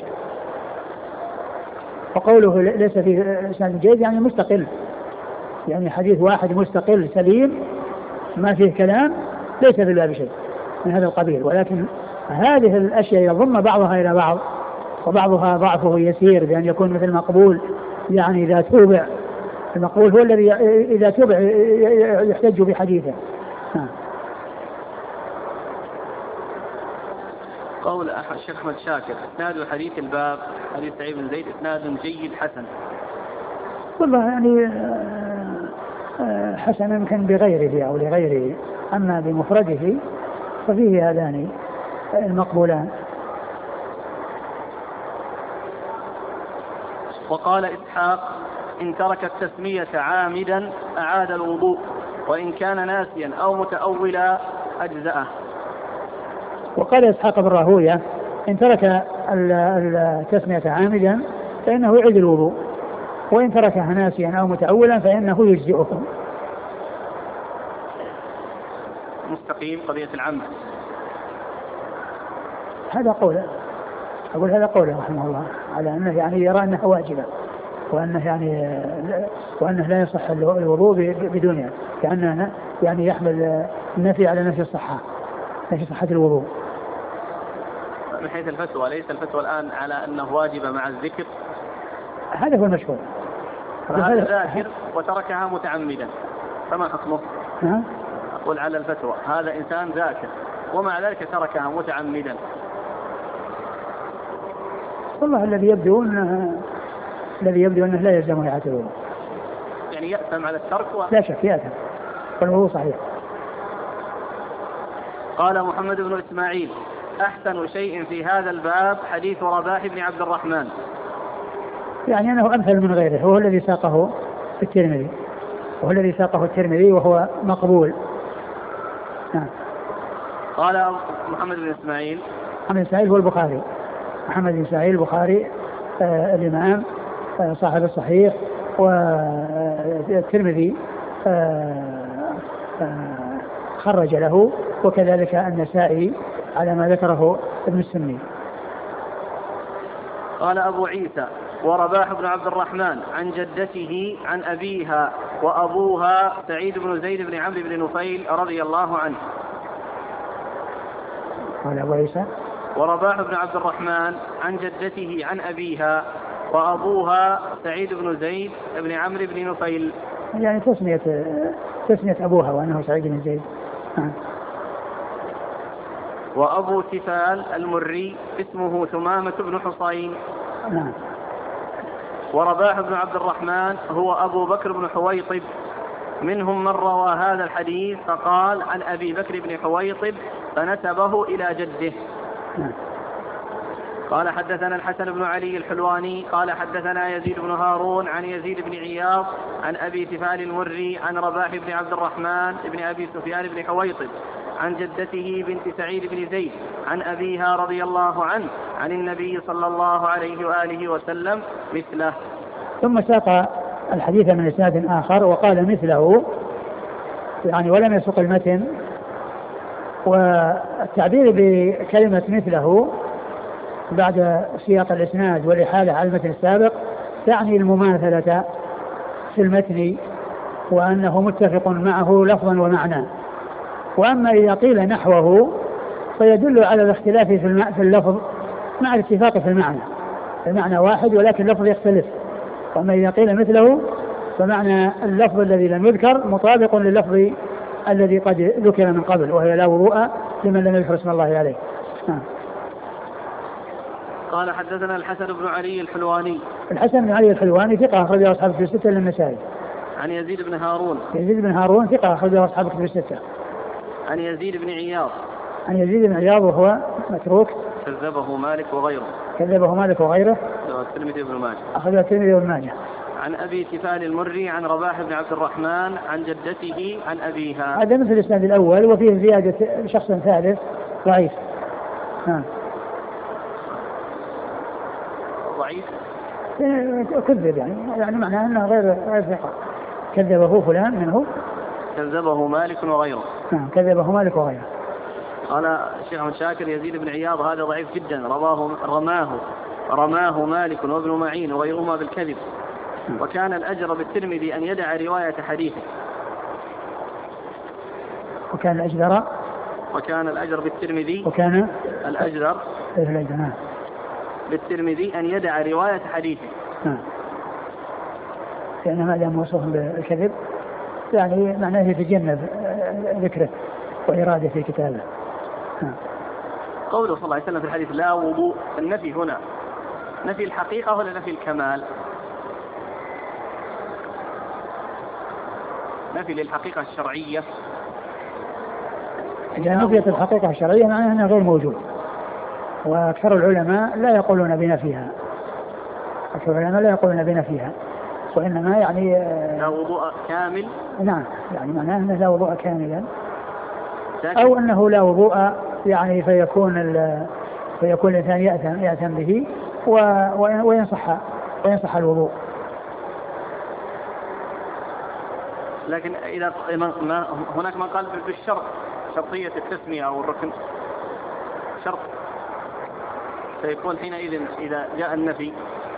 وقوله ليس فيه إسناد جيد يعني مستقل، يعني حديث واحد مستقل سليم ما فيه كلام، ليس في الباب شيء من هذا القبيل. ولكن هذه الأشياء يضم بعضها إلى بعض وبعضها ضعفه يسير بأن يكون مثل مقبول، يعني إذا توبع المقبول هو الذي إذا توبع يحتج بحديثه. قول الشيخ أحمد شاكر إسناد حديث الباب حديث سعيد بن زيد إسناد جيد حسن. والله يعني حسن يمكن بغيره أو لغيره، أما بمفرده ففيه هذان المقبولان. وقال إسحاق إن ترك التسمية عامدا أعاد الوضوء وإن كان ناسيا أو متأولا أجزأه. وقال إسحاق بن راهوية إن ترك التسمية عامدا فإنه يعيد الوضوء وإن تركها ناسيا أو متأولا فإنه يجزئه. مستقيم قضية العمد هذا قوله، أقول هذا قوله رحمه الله على أنه يعني يرى أنها واجبة وأنه يعني وأنه لا يصح الوضوء بدونها، كأنه يعني يحمل النفي على نفي الصحة، نفي صحة الوضوء. من حيث الفتوى ليس الفتوى الآن على أنه واجب مع الذكر، هذا هو المشهور. هذا ذاكر وتركها متعمدا فما حكمه؟ نعم. أقول على الفتوى هذا إنسان ذاكر ومع ذلك تركها متعمدا. والله الذي يبدو أنه الذي يبدو أنه لا يلزم إعادة الوضوء، يعني يأثم على الترك و... لا شك يأثم والوضوء صحيح. قال محمد بن إسماعيل أحسن شيء في هذا الباب حديث رباح بن عبد الرحمن، يعني أنه أمثل من غيره، هو الذي ساقه الترمذي وهو الذي ساقه الترمذي وهو مقبول. نعم. قال محمد بن إسماعيل محمد بن إسماعيل هو البخاري، محمد بن إسماعيل البخاري آه الإمام آه صاحب الصحيح، والترمذي آه آه خرج له، وكذلك النسائي على ما ذكره ابن السني. قال أبو عيسى ورباح بن عبد الرحمن عن جدته عن أبيها وأبوها سعيد بن زيد بن عمرو بن نفيل رضي الله عنه. قال أبو عيسى ورباح بن عبد الرحمن عن جدته عن أبيها وأبوها سعيد بن زيد بن عمرو بن نفيل، يعني تسمية تسمية أبوها وأنه سعيد بن زيد. آه. وأبو تفال المري اسمه ثمامة بن حصين. نعم. ورباح بن عبد الرحمن هو أبو بكر بن حويطب، منهم من روى هذا الحديث فقال عن أبي بكر بن حويطب فنسبه إلى جده. نعم. قال حدثنا الحسن بن علي الحلواني قال حدثنا يزيد بن هارون عن يزيد بن عياض عن أبي تفال المري عن رباح بن عبد الرحمن بن أبي سفيان بن حويطب عن جدته بنت سعيد بن زيد عن أبيها رضي الله عنه عن النبي صلى الله عليه وآله وسلم مثله. ثم ساق الحديث من إسناد آخر وقال مثله، يعني ولم يسق المتن. والتعبير بكلمة مثله بعد سياق الإسناد والإحالة على المتن السابق تعني المماثلة في المتن وأنه متفق معه لفظا ومعنى. وأما إذا قيل نحوه فيدل على الاختلاف في اللفظ مع الاتفاق في المعنى، المعنى واحد ولكن اللفظ يختلف. وأما إذا قيل مثله فمعنى اللفظ الذي لم يذكر مطابق لللفظ الذي قد ذكر من قبل، وهي لا وضوء لمن لم يذكر اسم الله عليه. آه. قال حدثنا الحسن بن علي الحلواني. الحسن بن علي الحلواني ثقة أخرجه أصحاب في الستة للنسائي. عن يزيد بن هارون. يزيد بن هارون ثقة أخرجه أصحاب الكتب الستة. عن يزيد بن عياض. عن يزيد بن عياض وهو متروك كذبه مالك وغيره. كذبه مالك وغيره. الترمذي وابن ماجه. أخرجه الترمذي وابن ماجه. عن أبي تفال المري عن رباح بن عبد الرحمن عن جدته عن أبيها. هذا مثل الإسناد الأول وفيه زيادة شخص ثالث ضعيف. ها. ضعيف كذب يعني يعني معناه أنه غير غير ثقة. كذبه فلان منه. كذبه مالك وغيره. نعم كذبه مالك وغيره. قال الشيخ أحمد شاكر يزيد بن عياض هذا ضعيف جدا رواه رماه رماه مالك وابن معين وغيرهما بالكذب. وكان الأجر بالترمذي أن يدع رواية حديثه. وكان الأجر وكان الأجر بالترمذي وكان الأجر الأجر بالترمذي أن يدع رواية حديثه. نعم. لأن هذا موصوف بالكذب يعني معناه يتجنب ذكره وإرادة في كتابه. نعم. قوله صلى الله عليه وسلم في الحديث لا وضوء، النفي هنا نفي الحقيقة ولا نفي الكمال؟ نفي للحقيقة الشرعية. إذا نفيت الحقيقة الشرعية معناه أنه غير موجود، وأكثر العلماء لا يقولون بنفيها. أكثر العلماء لا يقولون بنفيها، وإنما يعني لا وضوء كامل. نعم يعني معناه أنه لا وضوء كاملا، أو أنه لا وضوء يعني فيكون فيكون الإنسان يأثم يأثم به وينصح وينصح الوضوء. لكن إذا ما هناك من قال بالشرط، شرطية التسمية أو الركن شرط، فيكون حينئذ إذا جاء النفي.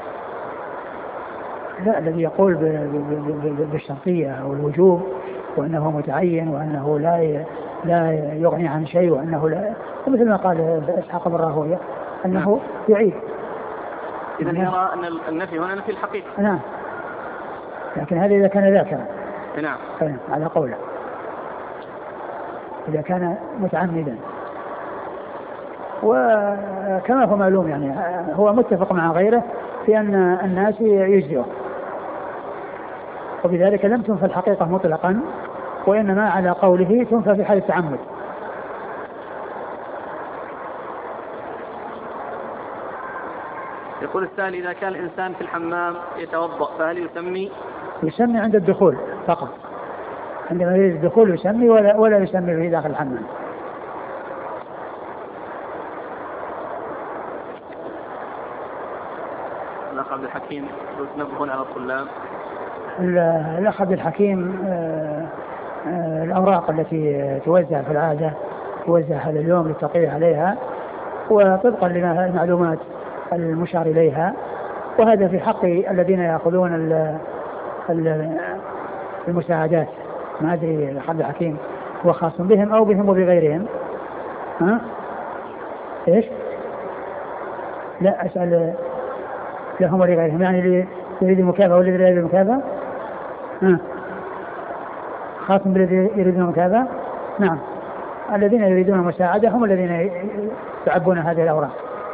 لا، الذي يقول بالشرطية أو الوجوب وأنه متعين وأنه لا لا يغني عن شيء وأنه لا، مثل ما قال إسحاق بن راهويه أنه يعيد. إذا يرى أن النفي هنا نفي الحقيقة. نعم، لكن هذا إذا كان ذاكرا. نعم على قوله إذا كان متعمدا. وكما هو معلوم يعني هو متفق مع غيره في أن الناس يجزئوا، وبذلك لم تنفى الحقيقة مطلقا، وإنما على قوله تنفى في حال التعمد. يقول السائل إذا كان الإنسان في الحمام يتوضأ فهل يسمي؟ يسمي عند الدخول فقط، عندما يريد الدخول يسمي ولا, ولا يسمي في داخل الحمام. الأخ عبد الحكيم يتنبهون على الطلاب. الأخ عبد الحكيم آه آه الأوراق التي توزع في العادة توزع هذا اليوم للتقرير عليها وطبقا للمعلومات المشار إليها، وهذا في حق الذين يأخذون المساعدات. ما أدري الأخ عبد الحكيم هو خاص بهم أو بهم وبغيرهم. ها؟ إيش؟ لا أسأل لهم ولغيرهم، يعني اللي يريد المكافأة والذي لا يريد المكافأة. ها؟ خاص بالذي يريدون المكافأة. نعم، الذين يريدون المساعدة هم الذين يعبون هذه الأوراق.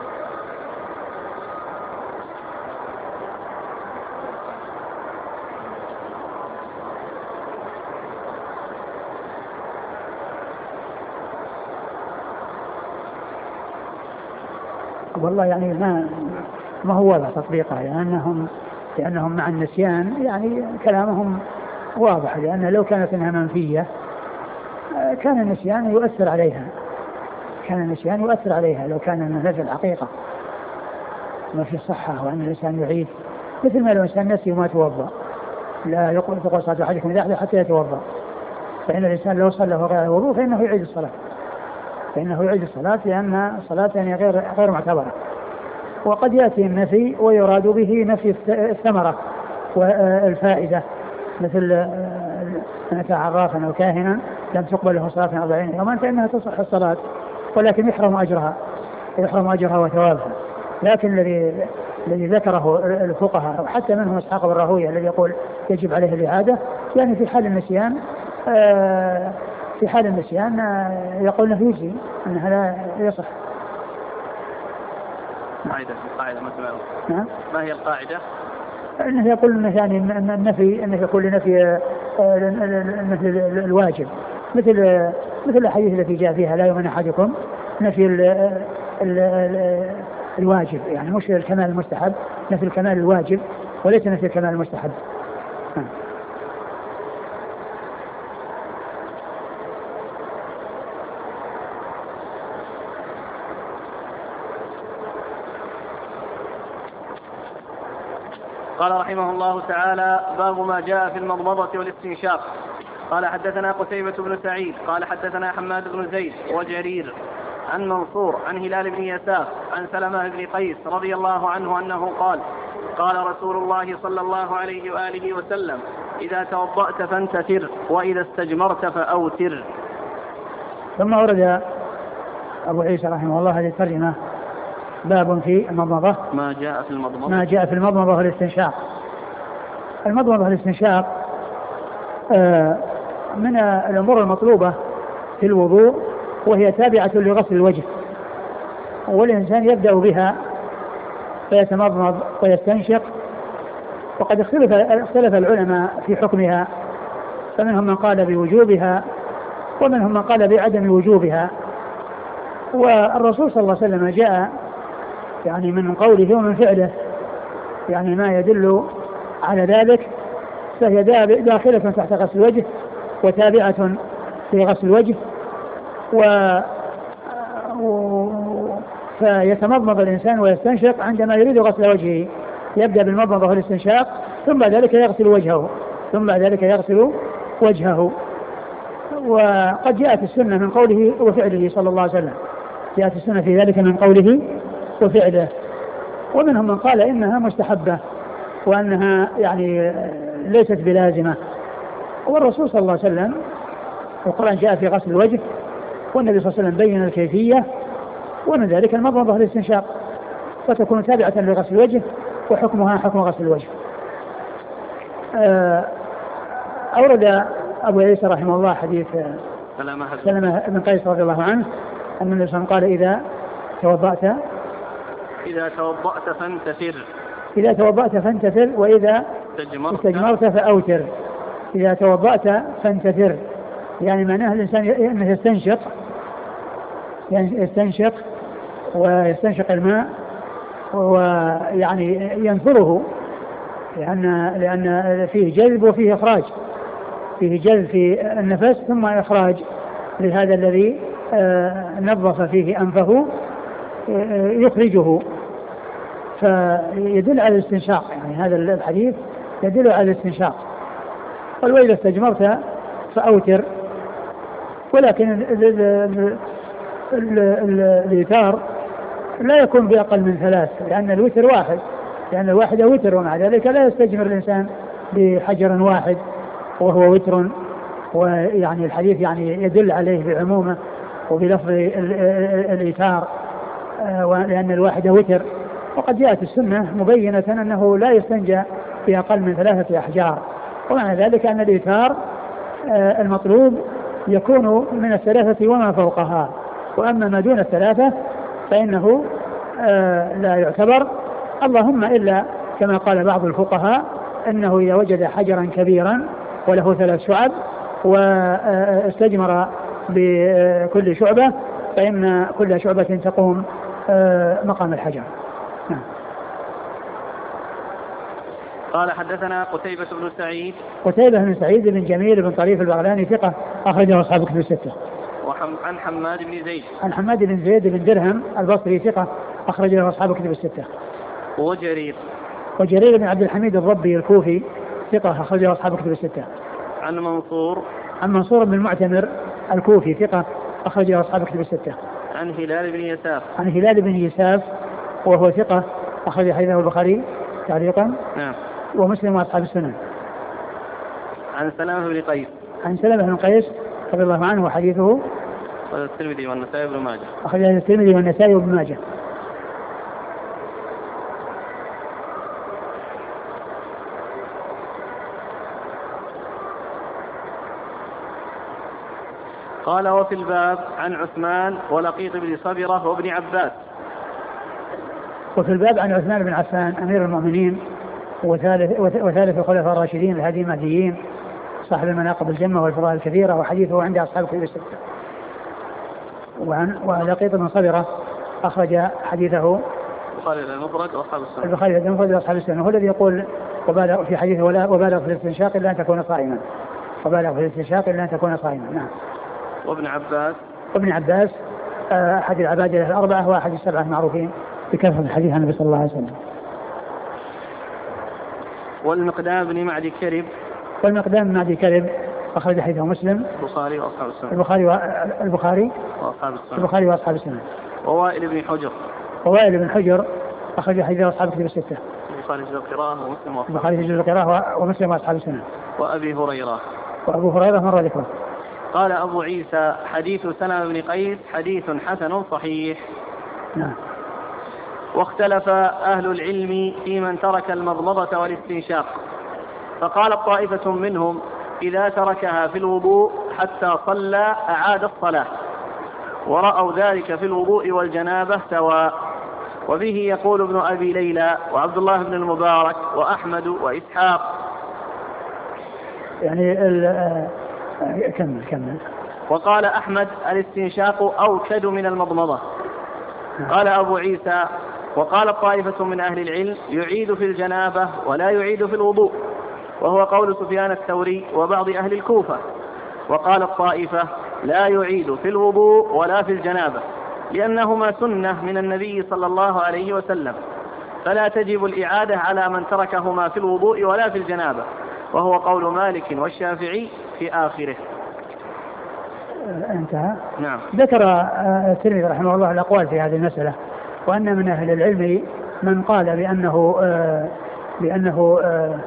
والله يعني ما ما هو واضح تطبيقه، لأنهم لأنهم مع النسيان يعني كلامهم واضح، لأن لو كانت انها منفية كان النسيان يؤثر عليها كان النسيان يؤثر عليها لو كان النفي في الحقيقة ما في صحة وأن الإنسان يعيد، مثل ما لو الإنسان نسي وما توضأ لا يقول تقول صلاة أحدكم إذا أحدث حتى يتوضأ، فإن الإنسان لو صلى غير الوضوء فإنه يعيد الصلاة فإنه يعيد الصلاة لأن الصلاة يعني غير غير معتبرة. وقد يأتي النفي ويراد به نفي الثمرة والفائدة، مثل من أتى عرافا أو كاهنا لم تقبل له صلاة أربعين يوما فإنها تصح الصلاة ولكن يحرم أجرها يحرم أجرها وثوابها. لكن الذي الذي ذكره الفقهاء وحتى منهم إسحاق بن راهويه الذي يقول يجب عليه الإعادة، يعني في حال النسيان في حال النسيان يقول انه يجزي انها لا يصح. قاعدة القاعدة ما نعم. ما هي القاعدة؟ أنه يقول أنه يعني النفي أنه يقول لنفي مثل الواجب، مثل مثل الحديث التي جاء فيها لا يؤمن أحدكم، نفي ال ال ال الواجب، يعني مش الكمال المستحب، نفي الكمال الواجب وليس نفي الكمال المستحب. قال رحمه الله تعالى: باب ما جاء في المضمضة والاستنشاق. قال حدثنا قتيبة بن سعيد قال حدثنا حماد بن زيد وجرير عن منصور عن هلال بن يساف عن سلمة بن قيس رضي الله عنه أنه قال: قال رسول الله صلى الله عليه وآله وسلم: إذا توضأت فانتثر، وإذا استجمرت فأوتر. ثم ورد أبو عيسى رحمه الله هذه الترجمة: باب في المضمضة ما جاء في المضمضة ما جاء في المضمضة والاستنشاق. المضمضة والاستنشاق من الأمور المطلوبة في الوضوء، وهي تابعة لغسل الوجه، والإنسان يبدأ بها فيتمضمض ويستنشق. وقد اختلف اختلف العلماء في حكمها، فمنهم من قال بوجوبها ومنهم من قال بعدم وجوبها. والرسول صلى الله عليه وسلم جاء يعني من قوله ومن فعله يعني ما يدل على ذلك، فهي داخلة تحت غسل الوجه وتابعة في غسل الوجه. و فيتمضمض الإنسان ويستنشق عندما يريد غسل وجهه، يبدأ بالمضمضة والاستنشاق، ثم بعد ذلك يغسل وجهه ثم بعد ذلك يغسل وجهه. وقد جاءت السنة من قوله وفعله صلى الله عليه وسلم، جاءت السنة في ذلك من قوله وفعله. ومنهم من قال إنها مستحبة وأنها يعني ليست بلازمة. والرسول صلى الله عليه وسلم القرآن جاء في غسل الوجه، والنبي صلى الله عليه وسلم بين الكيفية، ومن ذلك المضمضة والاستنشاق، فتكون تابعة لغسل الوجه وحكمها حكم غسل الوجه. أورد أبو عيسى رحمه الله حديث سلمة بن قيس رضي الله عنه أن النبي صلى الله عليه وسلم قال: إذا توضأت إذا توضأت فانتثر إذا توضأت فانتثر وإذا استجمرت فأوتر. إذا توضأت فانتثر يعني معناه الإنسان أنه يستنشق يعني يستنشق ويستنشق الماء ويعني ينثره، لأن لأن فيه جذب وفيه إخراج، فيه جذب في النفس ثم إخراج لهذا الذي نظف فيه أنفه يخرجه، فيدل على الاستنشاق. يعني هذا الحديث يدل على الاستنشاق. قال: وإذا استجمرت فأوتر. ولكن الإيتار لا يكون بأقل من ثلاث، لأن الوتر واحد، لأن الواحد وتر، ومع ذلك لا يستجمر الإنسان بحجر واحد وهو وتر. ويعني الحديث يعني يدل عليه بعمومه وبلفظ الإيتار، لأن الواحد وتر. وقد جاءت السنة مبينة أنه لا يستنجى بأقل من ثلاثة أحجار، ومعنى ذلك أن الإيتار المطلوب يكون من الثلاثة وما فوقها، وأما ما دون الثلاثة فإنه لا يعتبر، اللهم إلا كما قال بعض الفقهاء أنه إذا وجد حجرا كبيرا وله ثلاث شعب واستجمر بكل شعبة فإن كل شعبة تقوم مقام الحجر. نعم. قال حدثنا قتيبة بن سعيد قتيبة بن سعيد بن جميل بن طريف البغلاني ثقة أخرجه أصحاب الكتب الستة. عن حماد بن زيد عن حماد بن زيد بن درهم البصري ثقة أخرجه أصحاب الكتب الستة. وجرير وجرير بن عبد الحميد الضبي الكوفي ثقة أخرجه أصحاب الكتب الستة. عن منصور عن منصور بن المعتمر الكوفي ثقة أخرجه أصحاب الكتب الستة. عن هلال بن يساف عن هلال بن يساف وهو ثقة أخرج حديثه البخاري تعليقا نعم ومسلم وأصحاب السنن. عن سلمة بن قيس عن سلمة بن قيس رضي الله عنه وحديثه الترمذي والنسائي وابن ماجه أخرج الترمذي والنسائي وابن ماجه. قال: وفي الباب عن عثمان ولقيط بن صبرة وابن عباس. وفي الباب عن عثمان بن عفان أمير المؤمنين وثالث, وثالث الخلفاء الراشدين الهادي المهديين صاحب المناقب الجمة والفضائل الكثيرة، وحديثه عند أصحاب الكتب الستة. وعن ولقيط بن صبرة أخرج حديثه البخاري المفرد وأصحاب السنة. البخاري المفرد وأصحاب السنة. هو الذي يقول وبالغ في حديثه ولا وبالغ في الاستنشاق إلا أن تكون صائما. وبالغ في الاستنشاق إلا أن تكون صائما. نعم. وابن عباس وابن عباس أحد العبادة الأربعة وأحد السبعة المعروفين بكثرة الحديث عن النبي صلى الله عليه وسلم. والمقدام بن معدي كرب والمقدام بن معدي كرب أخرج حديثه مسلم البخاري وأصحاب السنة. البخاري والبخاري وأصحاب السنة. البخاري وأصحاب السنة. ووائل بن حجر ووائل بن حجر أخرج حديثه أصحاب الكتب الستة. البخاري في القراءة ومسلم وأصحاب البخاري في القراءة ومسلم وأصحاب السنة. وأبي هريرة وأبو هريرة مر ذكره. قال أبو عيسى حديث سلمة بن قيس حديث حسن صحيح. نعم. واختلف أهل العلم في من ترك المضمضة والاستنشاق، فقال طائفة منهم إذا تركها في الوضوء حتى صلى أعاد الصلاة، ورأوا ذلك في الوضوء والجنابة سواء. وبه يقول ابن أبي ليلى وعبد الله بن المبارك وأحمد وإسحاق. يعني كمل كمل. وقال أحمد الاستنشاق أوكد من المضمضة. قال أبو عيسى وقال طائفة من أهل العلم يعيد في الجنابة ولا يعيد في الوضوء، وهو قول سفيان الثوري وبعض أهل الكوفة. وقال الطائفة لا يعيد في الوضوء ولا في الجنابة لأنهما سنة من النبي صلى الله عليه وسلم، فلا تجب الإعادة على من تركهما في الوضوء ولا في الجنابة، وهو قول مالك والشافعي في آخره. انتهى. نعم. ذكر الترمذي رحمه الله الأقوال في هذه المسألة، وأن من أهل العلم من قال بأنه بأنه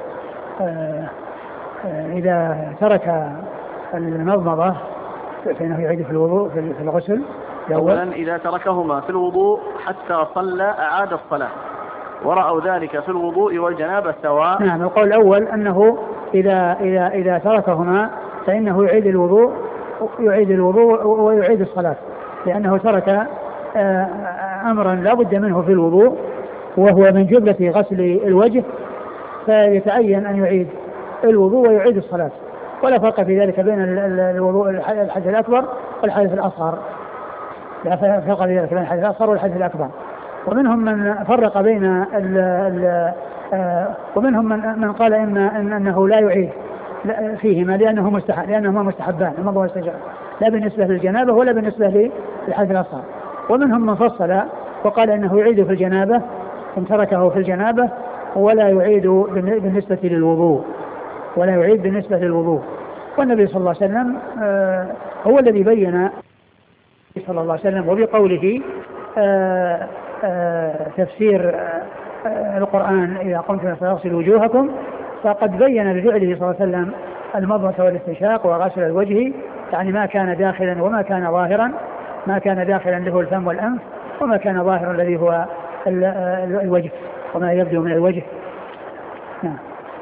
إذا ترك المضمضة فإنه يعيد في الوضوء في الغسل. أولا إذا تركهما في الوضوء حتى صلى أعاد الصلاة، ورأوا ذلك في الوضوء والجنابة سواء. نعم. القول الأول أنه إذا إذا إذا تركهما فإنه يعيد الوضوء يعيد الوضوء ويعيد الصلاة، لأنه ترك أمرا لا بد منه في الوضوء وهو من جملة غسل الوجه، فيتعين أن يعيد الوضوء ويعيد الصلاة، ولا فرق في ذلك بين الوضوء الحدث الأكبر والحدث الأصغر، لا فرق في ذلك بين الحدث الأصغر والحدث الأكبر. ومنهم من فرق بين ال ال ومنهم من, من قال إن, إن أنه لا يعيد فيهما لأنه مستحب لأنهما مستحبان المضمضة والاستنشاق، لا بالنسبة للجنابة ولا بالنسبة للحدث الأصغر. ومنهم من فصل وقال إنه يعيد في الجنابة إن تركه في الجنابة ولا يعيد بالنسبة للوضوء ولا يعيد بالنسبة للوضوء. والنبي صلى الله عليه وسلم هو الذي بين صلى الله عليه وسلم وبقوله آآ آآ تفسير آآ القرآن إذا قمتم فاغسلوا وجوهكم، فقد بين بفعله صلى الله عليه وسلم المضمضة والاستنشاق وغسل الوجه، يعني ما كان داخلا وما كان ظاهرا، ما كان داخلا له الفم والأنف، وما كان ظاهرا الذي هو الوجه وما يبدو من الوجه. نعم.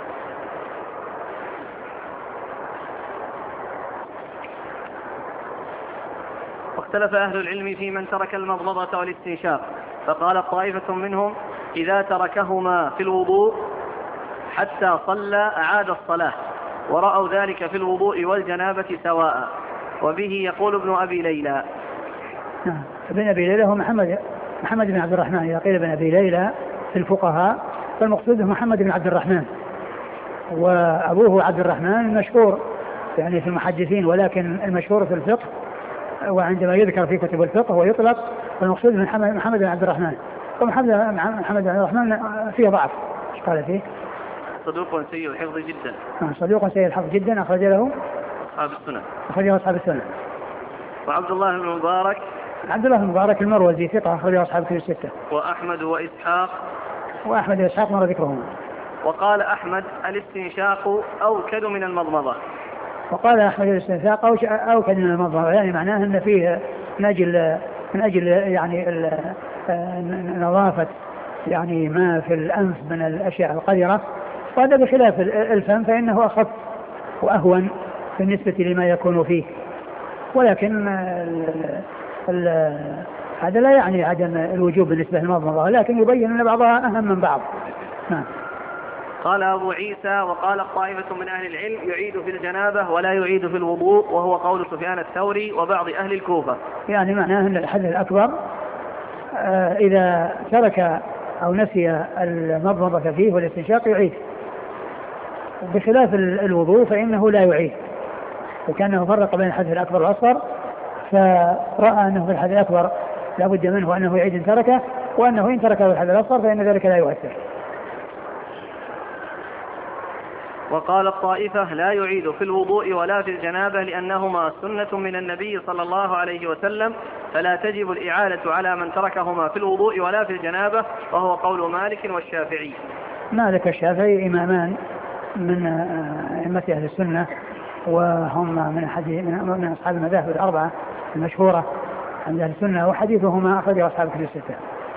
واختلف أهل العلم في من ترك المضمضة والاستنشاق، فقال طائفة منهم إذا تركهما في الوضوء حتى صلى أعاد الصلاة، ورأوا ذلك في الوضوء والجنابة سواء. وبه يقول ابن أبي ليلى. نعم. ابن أبي ليلى هو محمد محمد بن عبد الرحمن. إذا قيل ابن أبي ليلى في الفقهاء فالمقصود محمد بن عبد الرحمن، وأبوه عبد الرحمن المشهور يعني في المحدثين، ولكن المشهور في الفقه وعندما يذكر في كتب الفقه ويطلق فالمقصود محمد بن عبد الرحمن. ومحمد محمد بن عبد الرحمن فيه ضعف. ايش قال فيه؟ صدوق سيء الحفظ جدا. صدوق سيء الحفظ جدا أخرج له أصحاب السنة. أخرج له أصحاب السنة. وعبد الله بن المبارك عبد الله بن المبارك المروزي ثقة أخرج له أصحاب الكتب الستة. وأحمد وإسحاق وأحمد وإسحاق مر ذكرهما. وقال أحمد الاستنشاق أوكد من المضمضة. وقال أحمد الاستنشاق أوكد من المضمضة، يعني معناه أن فيه من أجل من أجل يعني نظافة يعني ما في الأنف من الأشياء القذرة، وهذا بخلاف الفم فإنه أخف وأهون بالنسبة لما يكون فيه. ولكن ال ال هذا لا يعني عدم الوجوب بالنسبة للمضمضة، لكن يبين أن بعضها أهم من بعض. نعم. قال أبو عيسى وقال طائفة من أهل العلم يعيد في الجنابة ولا يعيد في الوضوء، وهو قول سفيان الثوري وبعض أهل الكوفة. يعني معناه أن الحدث الأكبر آه إذا ترك أو نسي المضمضة فيه والاستنشاق يعيد، بخلاف الوضوء فإنه لا يعيد، وكأنه فرق بين الحدث الأكبر والأصغر، فرأى أنه في الحدث الأكبر لا بد منه أنه يعيد إن تركه، وأنه إن تركه الحدث الأصغر فإن ذلك لا يؤثر. وقال الطائفة لا يعيد في الوضوء ولا في الجنابة لأنهما سنة من النبي صلى الله عليه وسلم، فلا تجب الإعادة على من تركهما في الوضوء ولا في الجنابة، وهو قول مالك والشافعي. مالك والشافعي إمامان من أئمة أهل السنة، وهم من حديث من أصحاب المذاهب الأربعة المشهورة عند أهل السنة، وحديثهما أخرجه أصحاب الكتب الستة.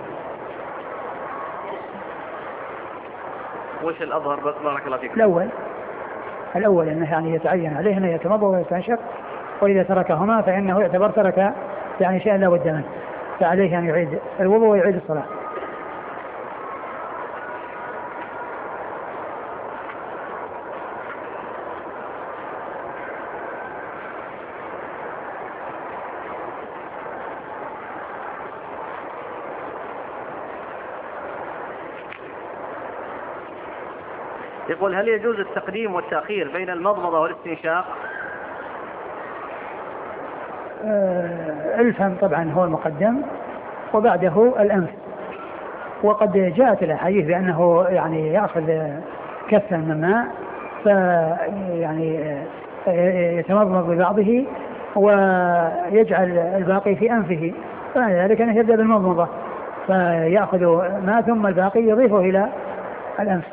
وش الأظهر بارك الله فيك؟ الأول الأول أنه يعني يتعين عليه أنه يتمضى ويستنشق، وإذا تركهما فإنه يعتبر ترك يعني شيئا لا بد منه، فعليه أن يعيد الوضوء ويعيد الصلاة. يقول هل يجوز التقديم والتأخير بين المضمضة والاستنشاق؟ آه الفم طبعا هو المقدم وبعده الأنف، وقد جاءت الأحاديث بأنه يعني يأخذ كفا من ماء فيعني يتمضمض ببعضه ويجعل الباقي في أنفه، فذلك أنه يبدأ بالمضمضة فيأخذ ما ثم الباقي يضيفه إلى الأنف.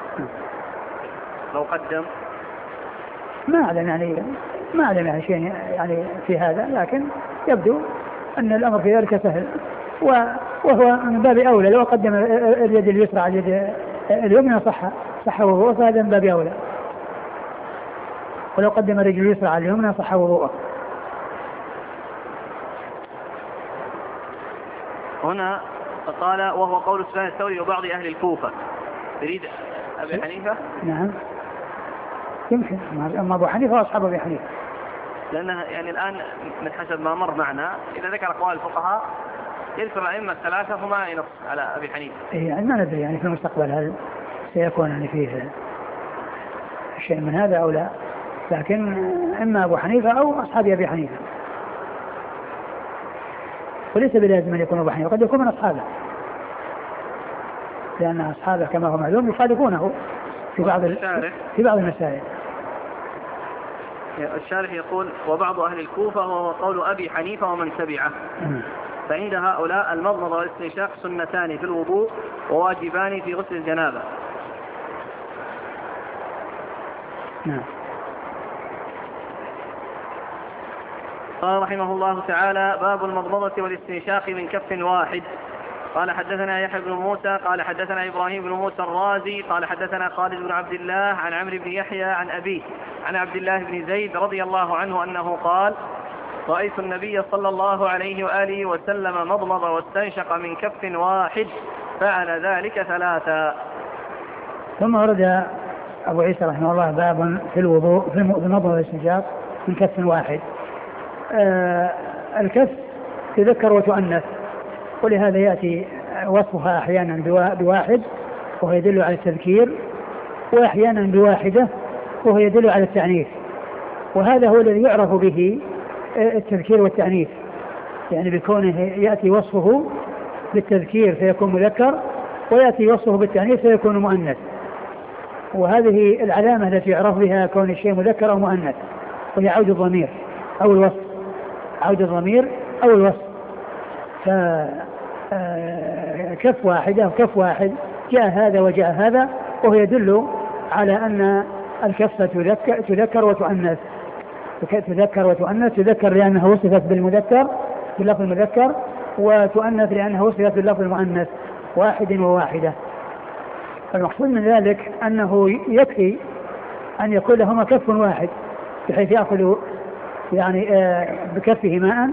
لو قدم ما أعلم يعني ما أعلم يعني شيء يعني في هذا، لكن يبدو أن الأمر في ذلك سهل، وهو من باب أولى لو قدم اليد اليسرى على اليد اليمنى صح صح وضوءه، فهذا من باب أولى، ولو قدم الرجل اليسرى على اليمنى صح وضوءه. هنا قال وهو قول سفيان الثوري وبعض أهل الكوفة، يريد أبي حنيفة؟ نعم يمكن، أما أبو حنيفة وأصحاب أبي حنيفة، لأنها يعني الآن من حسب ما مر معنا إذا ذكر أقوال الفقهاء يذكر الأئمة الثلاثة فما ينص على أبي حنيفة. إيه يعني ما ندري يعني في المستقبل هل سيكون يعني فيه شيء من هذا أو لا، لكن إما أبو حنيفة أو أصحاب أبي حنيفة، وليس بلازم أن يكون أبو حنيفة، قد يكون من أصحابه، لأن أصحابه كما هو معلوم يخالفونه في بعض في بعض المسائل. الشارح يقول وبعض أهل الكوفة وهو قول أبي حنيفة ومن تبعه، فعند هؤلاء المضمضة والاستنشاق سنتان في الوضوء وواجبان في غسل الجنابة. نعم. قال رحمه الله تعالى باب المضمضة والاستنشاق من كف واحد. قال حدثنا يحيى بن موسى قال حدثنا إبراهيم بن موسى الرازي قال حدثنا خالد بن عبد الله عن عمرو بن يحيى عن أبيه عن عبد الله بن زيد رضي الله عنه أنه قال رأيت النبي صلى الله عليه وآله وسلم مضمض واستنشق من كف واحد فعل ذلك ثلاثا. ثم ورد أبو عيسى رحمه الله باب في الوضوء في المضمضة والاستنشاق من كف واحد. آه الكف تذكر وتؤنث، ولهذا يأتي وصفها أحيانا بواحد وهو يدل على التذكير، وأحيانا بواحدة وهو يدل على التعنيف، وهذا هو الذي يعرف به التذكير والتعنيف، يعني بكونه يأتي وصفه بالتذكير فيكون مذكر، ويأتي وصفه بالتعنيف فيكون مؤنث، وهذه العلامة التي يعرف بها كون الشيء مذكر أو مؤنث، وهي عود الضمير أو الوصف، عود الضمير أو الوصف. فكف واحدة وكف واحد جاء هذا وجاء هذا، وهو يدل على أن الكفة تذكر, تذكر وتؤنث تذكر وتؤنث تذكر لأنها وصفت بالمذكر باللفظ المذكر، وتؤنث لأنها وصفت باللفظ المؤنث واحد وواحدة. المقصود من ذلك أنه يكفي أن يكون لهما كف واحد بحيث يأخذ يعني بكفه ماء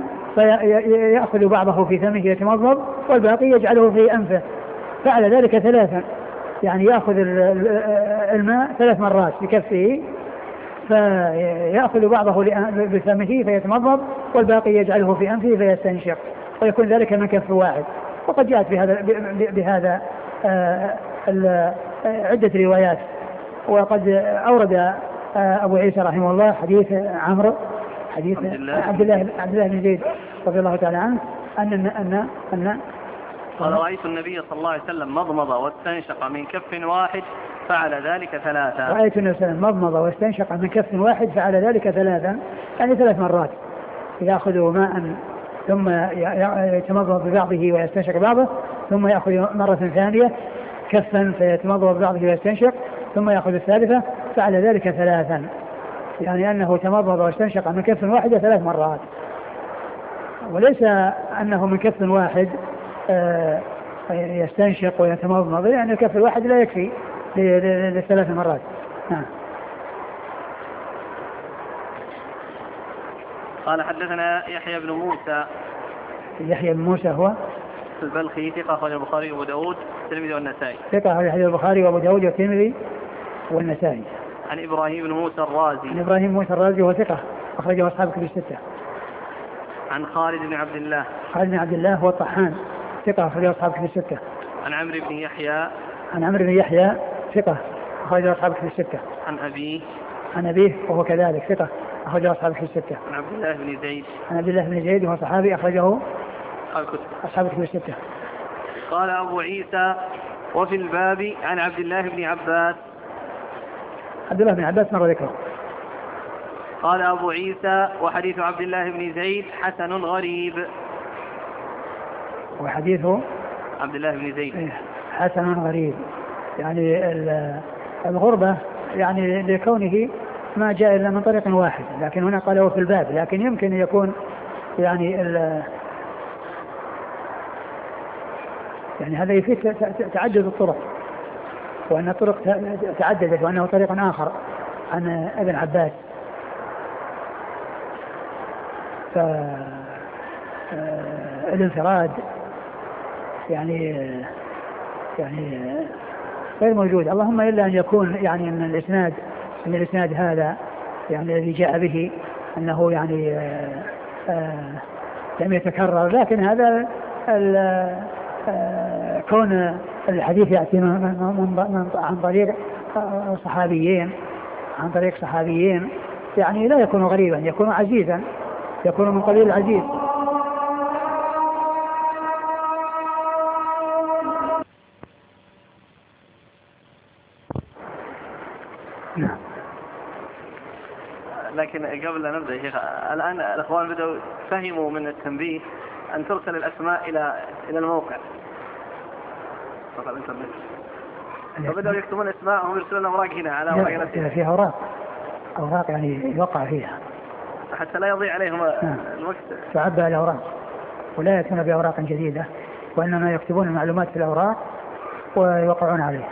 فيأخذ بعضه في فمه يتمضمض والباقي يجعله في أنفه، فعل ذلك ثلاثا يعني يأخذ الماء ثلاث مرات بكفه، فيأخذ بعضه بفمه فيتمضمض والباقي يجعله في أنفه فيستنشق، ويكون ذلك من كف واحد. وقد جاءت بهذا بهذا عدة روايات. وقد أورد أبو عيسى رحمه الله حديث عمرو حديث عبد الله عبد الله بن زيد رضي الله تعالى عنه أن أن أن قال رأيت النبي صلى الله عليه وسلم مضمض واستنشق من كف واحد فعل ذلك ثلاثا. رأيت النبي صلى الله عليه وسلم مضمض واستنشق من كف واحد فعل ذلك ثلاثا، يعني ثلاث مرات. يأخذ ماء ثم يتمضمض ببعضه ويستنشق بعضه، ثم يأخذ مرة ثانية كفا فيتمضمض ببعضه ويستنشق، ثم يأخذ الثالثة فعل ذلك ثلاثا، يعني أنه تمضمض واستنشق من كف واحد ثلاث مرات. وليس أنه من كف واحد يستنشق ويتمضمض، يعني الكف الواحد لا يكفي لثلاث مرات. نعم. قال حدثنا يحيى بن موسى. يحيى بن موسى هو البلخي ثقة أخرج البخاري وأبو داود والترمذي والنسائي. ثقة أخرج البخاري وأبو داود والترمذي والنسائي. عن إبراهيم بن موسى الرازي. عن إبراهيم موسى الرازي وهو ثقة أخرجه أصحاب كتب الستة. عن خالد بن عبد الله. خالد بن عبد الله هو الطحان ثقة أخرجه أصحاب كتب الستة. عن عمرو بن يحيى. عن عمرو بن يحيى ثقة أخرجه أصحاب كتب الستة. عن أبيه. عن أبيه وهو كذلك ثقة أخرجه أصحاب كتب الستة. عن عبد الله بن زيد. عن عبد الله بن زيد وهو صحابي أخرجه الكتب. أصحاب كتب الستة. قال أبو عيسى وفي الباب عن عبد الله بن عباس. عبد الله بن عباس مر ذكره. قال أبو عيسى وحديث عبد الله بن زيد حسن غريب. وحديثه عبد الله بن زيد حسن غريب، يعني الغربة يعني لكونه ما جاء إلا من طريق واحد، لكن هنا قاله في الباب، لكن يمكن يكون يعني يعني هذا يفيد تعدد الطرق، وأن الطرق تعددت وأنه طريق آخر عن ابن عباس. فالانفراد يعني يعني غير موجود، اللهم إلا أن يكون يعني أن الإسناد أن الإسناد هذا يعني الذي جاء به أنه يعني لم يتكرر، لكن هذا كون الحديث يأتي عن طريق صحابيين عن طريق صحابيين يعني لا يكون غريبا، يكون عزيزا، يكون من قبيل العزيز. نعم. لكن قبل أن نبدأ يا شيخ، الآن الأخوان بدأوا فهموا من التنبيه أن ترسل الأسماء إلى إلى الموقع فقط الإنترنت، فبدأوا يكتبون أسماءهم يرسلون أوراق هنا على أوراق الأسئلة. فيها أوراق أوراق يعني يوقع فيها حتى لا يضيع عليهم نعم. الوقت. تعبى الأوراق ولا يأتون بأوراق جديدة، وإنما يكتبون المعلومات في الأوراق ويوقعون عليها.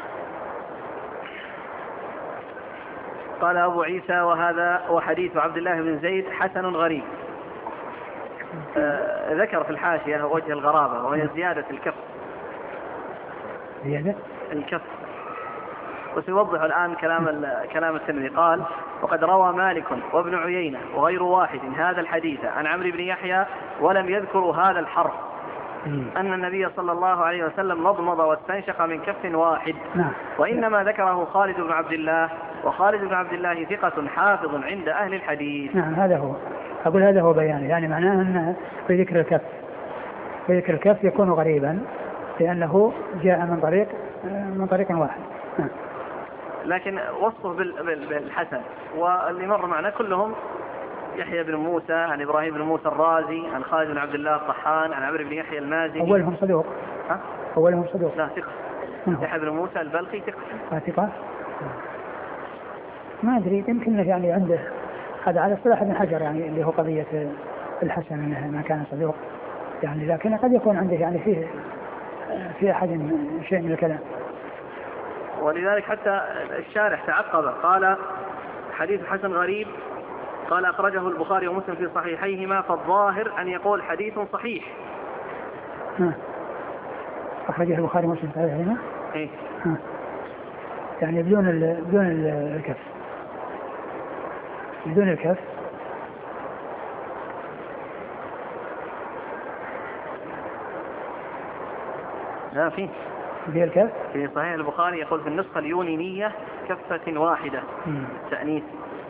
قال أبو عيسى وهذا وحديث عبد الله بن زيد حسن غريب. آه ذكر في الحاشية وجه الغرابة وهي زيادة الكف. زيادة الكف. وسيوضح الآن كلام كلام الترمذي. قال وقد روى مالك وابن عيينة وغير واحد هذا الحديث عن عمرو بن يحيى ولم يذكروا هذا الحرف أن النبي صلى الله عليه وسلم مضمض واستنشق من كف واحد. نعم. وإنما ذكره خالد بن عبد الله، وخالد بن عبد الله ثقة حافظ عند أهل الحديث. نعم هذا هو، أقول هذا هو بيان، يعني معناه أن في ذكر الكف في ذكر الكف يكون غريبا لأنه جاء من طريق من طريق واحد. نعم. لكن وصفه بالحسن، واللي مر معنا كلهم يحيى بن موسى عن إبراهيم بن موسى الرازي عن خالد بن عبد الله الطحان عن عمرو بن يحيى المازني. أولهم صدوق. ها؟ أولهم صدوق. لا ثقة. يحيى بن موسى البلخي ثقة. ثقة. ما أدري يمكن يعني عنده هذا على اصطلاح ابن حجر يعني اللي هو قضية الحسن أنه ما كان صدوق يعني، لكن قد يكون عنده يعني فيه في أحد شيء من الكلام. ولذلك حتى الشارح تعقب قال حديث حسن غريب، قال أخرجه البخاري ومسلم في صحيحيهما، فالظاهر أن يقول حديث صحيح. ها. أخرجه البخاري ومسلم في صحيحيهما. إيه. ها. يعني بدون ال... بدون الكف، بدون الكف. لا في في الكف في صحيح البخاري يقول في النسخة اليونانية كفة واحدة تأنيث.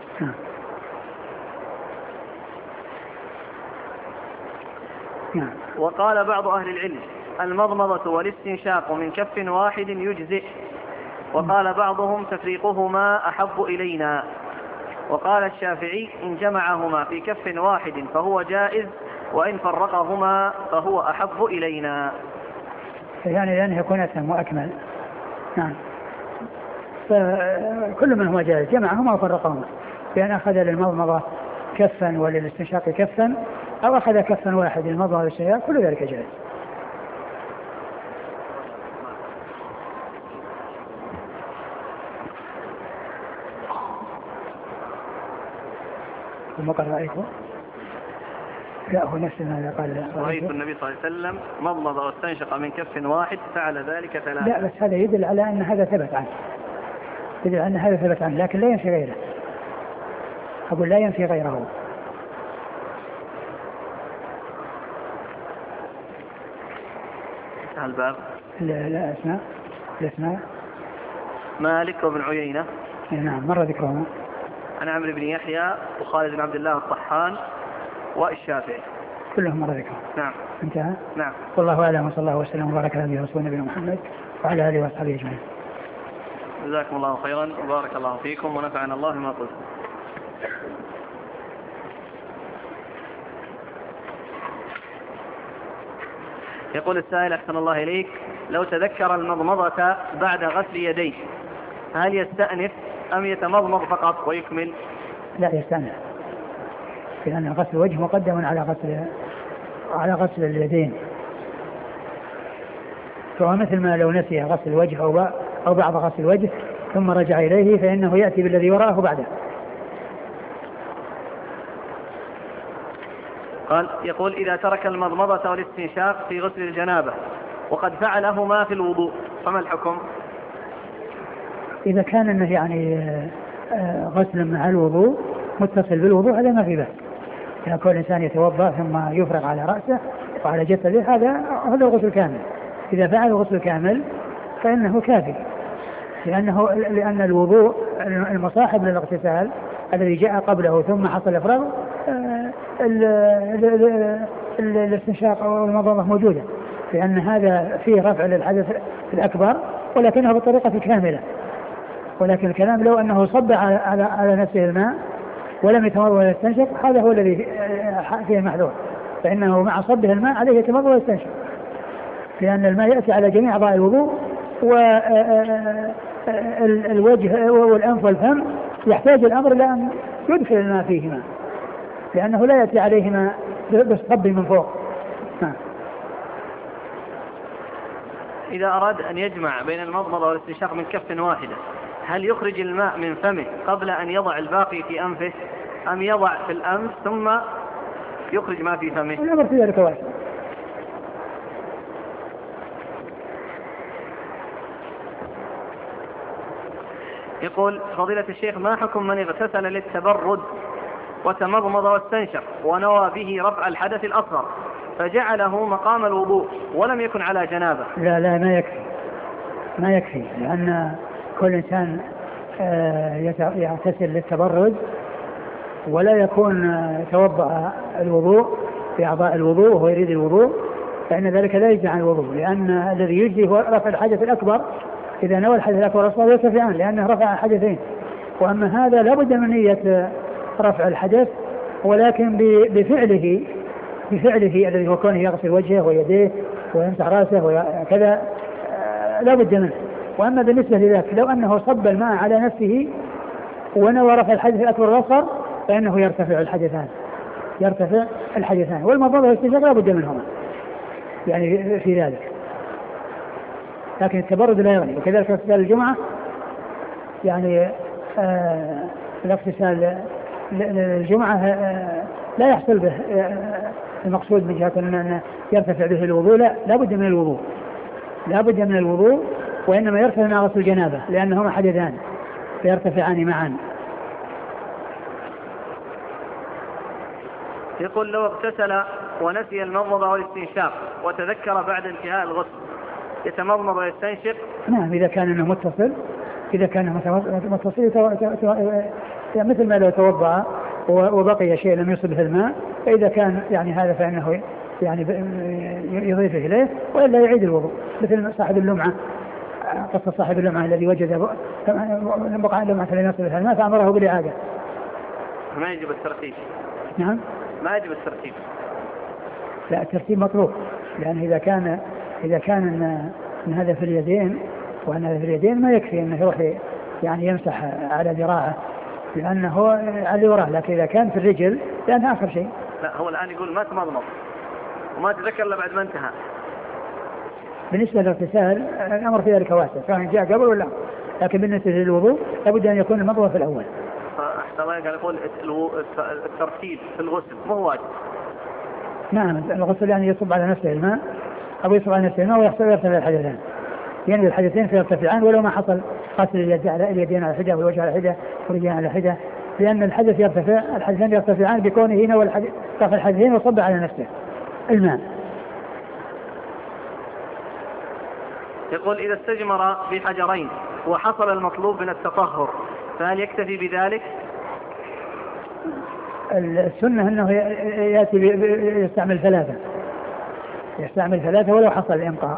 نعم. وقال بعض أهل العلم المضمضة والاستنشاق من كف واحد يجزئ، وقال بعضهم تفريقهما أحب إلينا، وقال الشافعي إن جمعهما في كف واحد فهو جائز، وإن فرقهما فهو أحب إلينا. يعني لأنه يكون أتم وأكمل. نعم. فكل من هو جائز، جمعهما وفرقهما، بأن أخذ للمضمضة كفا وللاستنشاق كفا، أو أخذ كفا واحد للمضمضة والاستنشاق، كل ذلك جائز. ثم قال رأيته، لا هو نفس ما قال رأيت النبي صلى الله عليه وسلم مضمض واستنشق من كف واحد فعل ذلك ثلاثة. لا بس هذا يدل على أن هذا ثبت عنه، يدل على أن هذا ثبت عنه، لكن لا ينفي غيره. أقول لا ينفي غيره. الباب لا لا أسماء الأسماء مالك وابن عيينة. نعم مر ذكرهما. عن عمرو بن يحيى وخالد بن عبد الله الطحان والشافعي كلهم مر ذكرهم. نعم. انتهى. نعم. والله أعلم، وصلى الله وسلم وبارك على رسول نبينا محمد وعلى آله وصحبه أجمعين. جزاكم الله خيرا وبارك الله فيكم ونفعنا الله ما قلت. يقول السائل أحسن الله إليك، لو تذكر المضمضة بعد غسل يديه هل يستأنف أم يتمضمض فقط ويكمل؟ لا يستأنف، لأن غسل الوجه مقدم على غسل على غسل اليدين، فهو مثل ما لو نسي غسل الوجه أو أو بعض غسل الوجه ثم رجع إليه فإنه يأتي بالذي وراءه بعده. قال يقول إذا ترك المضمضة والاستنشاق في غسل الجنابة وقد فعلهما في الوضوء فما الحكم؟ إذا كان أنه يعني غسل مع الوضوء متصل بالوضوء هذا ما في بأس. إذا كل إنسان يتوضأ ثم يفرغ على رأسه وعلى جسده هذا هذا الغسل كامل. إذا فعل الغسل كامل فإنه كافي، لأنه لأن الوضوء المصاحب للاغتسال الذي جاء قبله ثم حصل إفراغ الاستنشاق أو المضمضة موجودة، لأن هذا فيه رفع للحدث الأكبر ولكنه بطريقة كاملة. ولكن الكلام لو أنه صب على, على, على نفسه الماء ولم يتمضمض ولا يستنشق هذا هو الذي فيه المحذور، فإنه مع صبه الماء عليه يتمضمض ويستنشق، لأن الماء يأتي على جميع أعضاء الوضوء، والوجه والأنف والفم يحتاج الأمر إلى أن يدخل الماء فيهما، لأنه لا يأتي عليهما بالصب من فوق. إذا أراد أن يجمع بين المضمضة والاستنشاق من كف واحدة هل يخرج الماء من فمه قبل أن يضع الباقي في أنفه أم يضع في الأنف ثم يخرج ما في فمه؟ الأمر في ذلك واسع. يقول فضيلة الشيخ ما حكم من اغتسل للتبرد وتمضمض واستنشق ونوى به رفع الحدث الأصغر فجعله مقام الوضوء ولم يكن على جنابه؟ لا لا ما يكفي، ما يكفي، لأن كل إنسان يغتسل للتبرد ولا يكون توضأ الوضوء في أعضاء الوضوء وهو يريد الوضوء فإن ذلك لا يجزي عن الوضوء، لأن الذي يجزي هو رفع الحدث الأكبر. إذا نوى الحدث الأكبر أصلا يكفي عنه لأنه رفع حدثين، وأما هذا لابد من نية رفع الحدث، ولكن بفعله بفعله الذي هو كونه يغسل وجهه ويديه ويمسح رأسه وكذا لا بد منه. وأما بالنسبة لذلك لو أنه صب الماء على نفسه ونوى رفع الحدث الأكبر والأصغر فإنه يرتفع الحدثان يرتفع الحدثان والمضمضة والاستنشاق لا بد منهما يعني في ذلك، لكن التبرد لا يغني. وكذلك اغتسال الجمعة يعني آه الاغتسال الجمعة آه لا يحصل به آه المقصود من جهة أن يرتفع به الوضوء، لا لا بد من الوضوء لا بد من الوضوء وإنما يرتفع مع غسل الجنابة لأنهما حدثان فيرتفعان معا. يقول لو اغتسل ونسي المضمضة والاستنشاق وتذكر بعد انتهاء الغسل يتمضمض ويستنشق؟ نعم إذا كان انه متصل، إذا كان متصل مثل ما لو توضأ وبقي شيء لم يصبه الماء، فإذا كان يعني هذا فإنه يعني يضيف إليه، وإلا يعيد الوضوء مثل صاحب اللمعة، قصة صاحب اللمعة الذي وجد بقع اللمعة لم يصبه الماء فأمره بالإعادة. ما يجب الترتيب. نعم ما يجب الترتيب. لا الترتيب مطلوب، لأن إذا كان إذا كان إن, إن هذا في اليدين وأن هذا في اليدين ما يكفي أنه يروح يعني يمسح على ذراعه لأنه على وراه، لكن إذا كان في الرجل لأنه آخر شيء. لا هو الآن يقول ما تمضمض وما تذكر إلا بعد ما انتهى. بالنسبة للاغتسال الأمر في ذلك واسع سواء جاء قبل ولا، لكن بالنسبة للوضوء لابد أن يكون المضمضة في الأول. أحسن الله قال يقول الترتيب في الغسل مو واجب. نعم الغسل يعني يصب على نفسه الماء أو يصب على نفسه الماء ويحصل يرتفع الحدثان، يعني الحدثين فيرتفعان ولو ما حصل غسل اليد على اليدين على حدة والوجه على حدة والرجلين على حدة، لأن الحدث يرتفع، الحدثين يرتفعان بكونه هنا والحدث رفع الحدثين وصب على نفسه الماء. يقول إذا استجمر بحجرين وحصل المطلوب من التطهر فهل يكتفي بذلك؟ السنة أنه يأتي يستعمل ثلاثة يستعمل ثلاثة ولو حصل الإنقاء.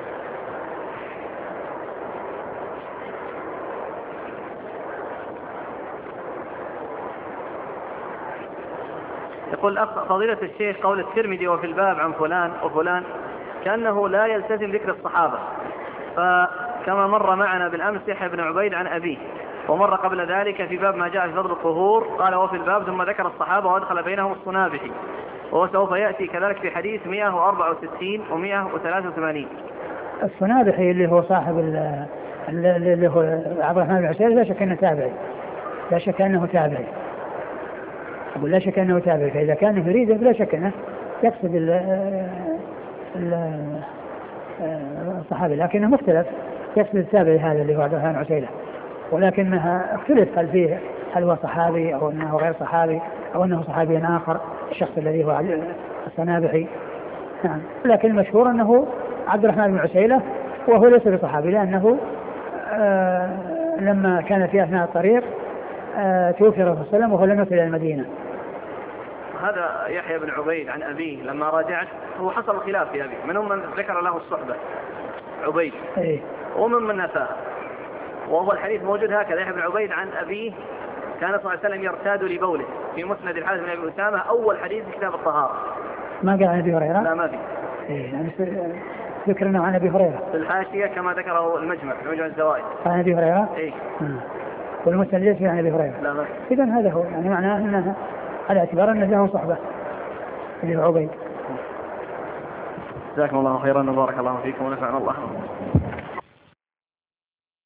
يقول فضيلة الشيخ قول الترمذي وفي الباب عن فلان وفلان كأنه لا يلتزم ذكر الصحابة، فكما مر معنا بالأمس يحيى بن عبيد عن أبيه، ومر قبل ذلك في باب ما جاء في فضل الطهور قال وفي الباب ثم ذكر الصحابة وأدخل بينهم الصنابحي، وهو سوف يأتي كذلك في حديث مئة وأربعة وستين ومئة وثلاثة وثمانين. الصنابحي اللي هو صاحب اللي هو عبد الرحمن بن عسير لا شك أنه تابعي لا شك أنه تابعي أقول لا شك أنه تابعي، فإذا كان يريد لا شك أنه يقصد الصحابي، لكنه مختلف يقصد التابعي هذا اللي هو عبد الرحمن بن عسير، ولكنها اختلف هل فيه هل هو صحابي أو أنه غير صحابي أو أنه صحابي آخر الشخص الذي هو الصنابحي. نعم لكن المشهور أنه عبد الرحمن بن عسيلة وهو ليس بصحابي، لأنه آه لما كان في أثناء الطريق آه توفي الرسول صلى الله عليه وسلم وهو لم يصل إلى المدينة. هذا يحيى بن عبيد عن أبيه لما راجعت هو حصل خلاف في أبيه، منهم من ذكر له الصحبة عبيد إيه؟ ومن من نفاه، وهو الحديث موجود هكذا يحيى بن عبيد عن أبيه كان صلى الله عليه وسلم يرتاد لبوله في مسند الحارث بن أبي أسامة أول حديث في كتاب الطهارة. ما قال عن أبي هريرة؟ لا ما في. إيه يعني ذكرنا عن أبي هريرة في الحاشية كما ذكره المجمع في مجمع الزوائد عن أبي هريرة. إيه آه. والمسند ليس عن أبي هريرة. لا ما في. إذن هذا هو يعني معناه أنه على اعتبار أنه له صحبة اللي هو عبيد. جزاكم الله خيرا وبارك الله فيكم ونفعنا الله.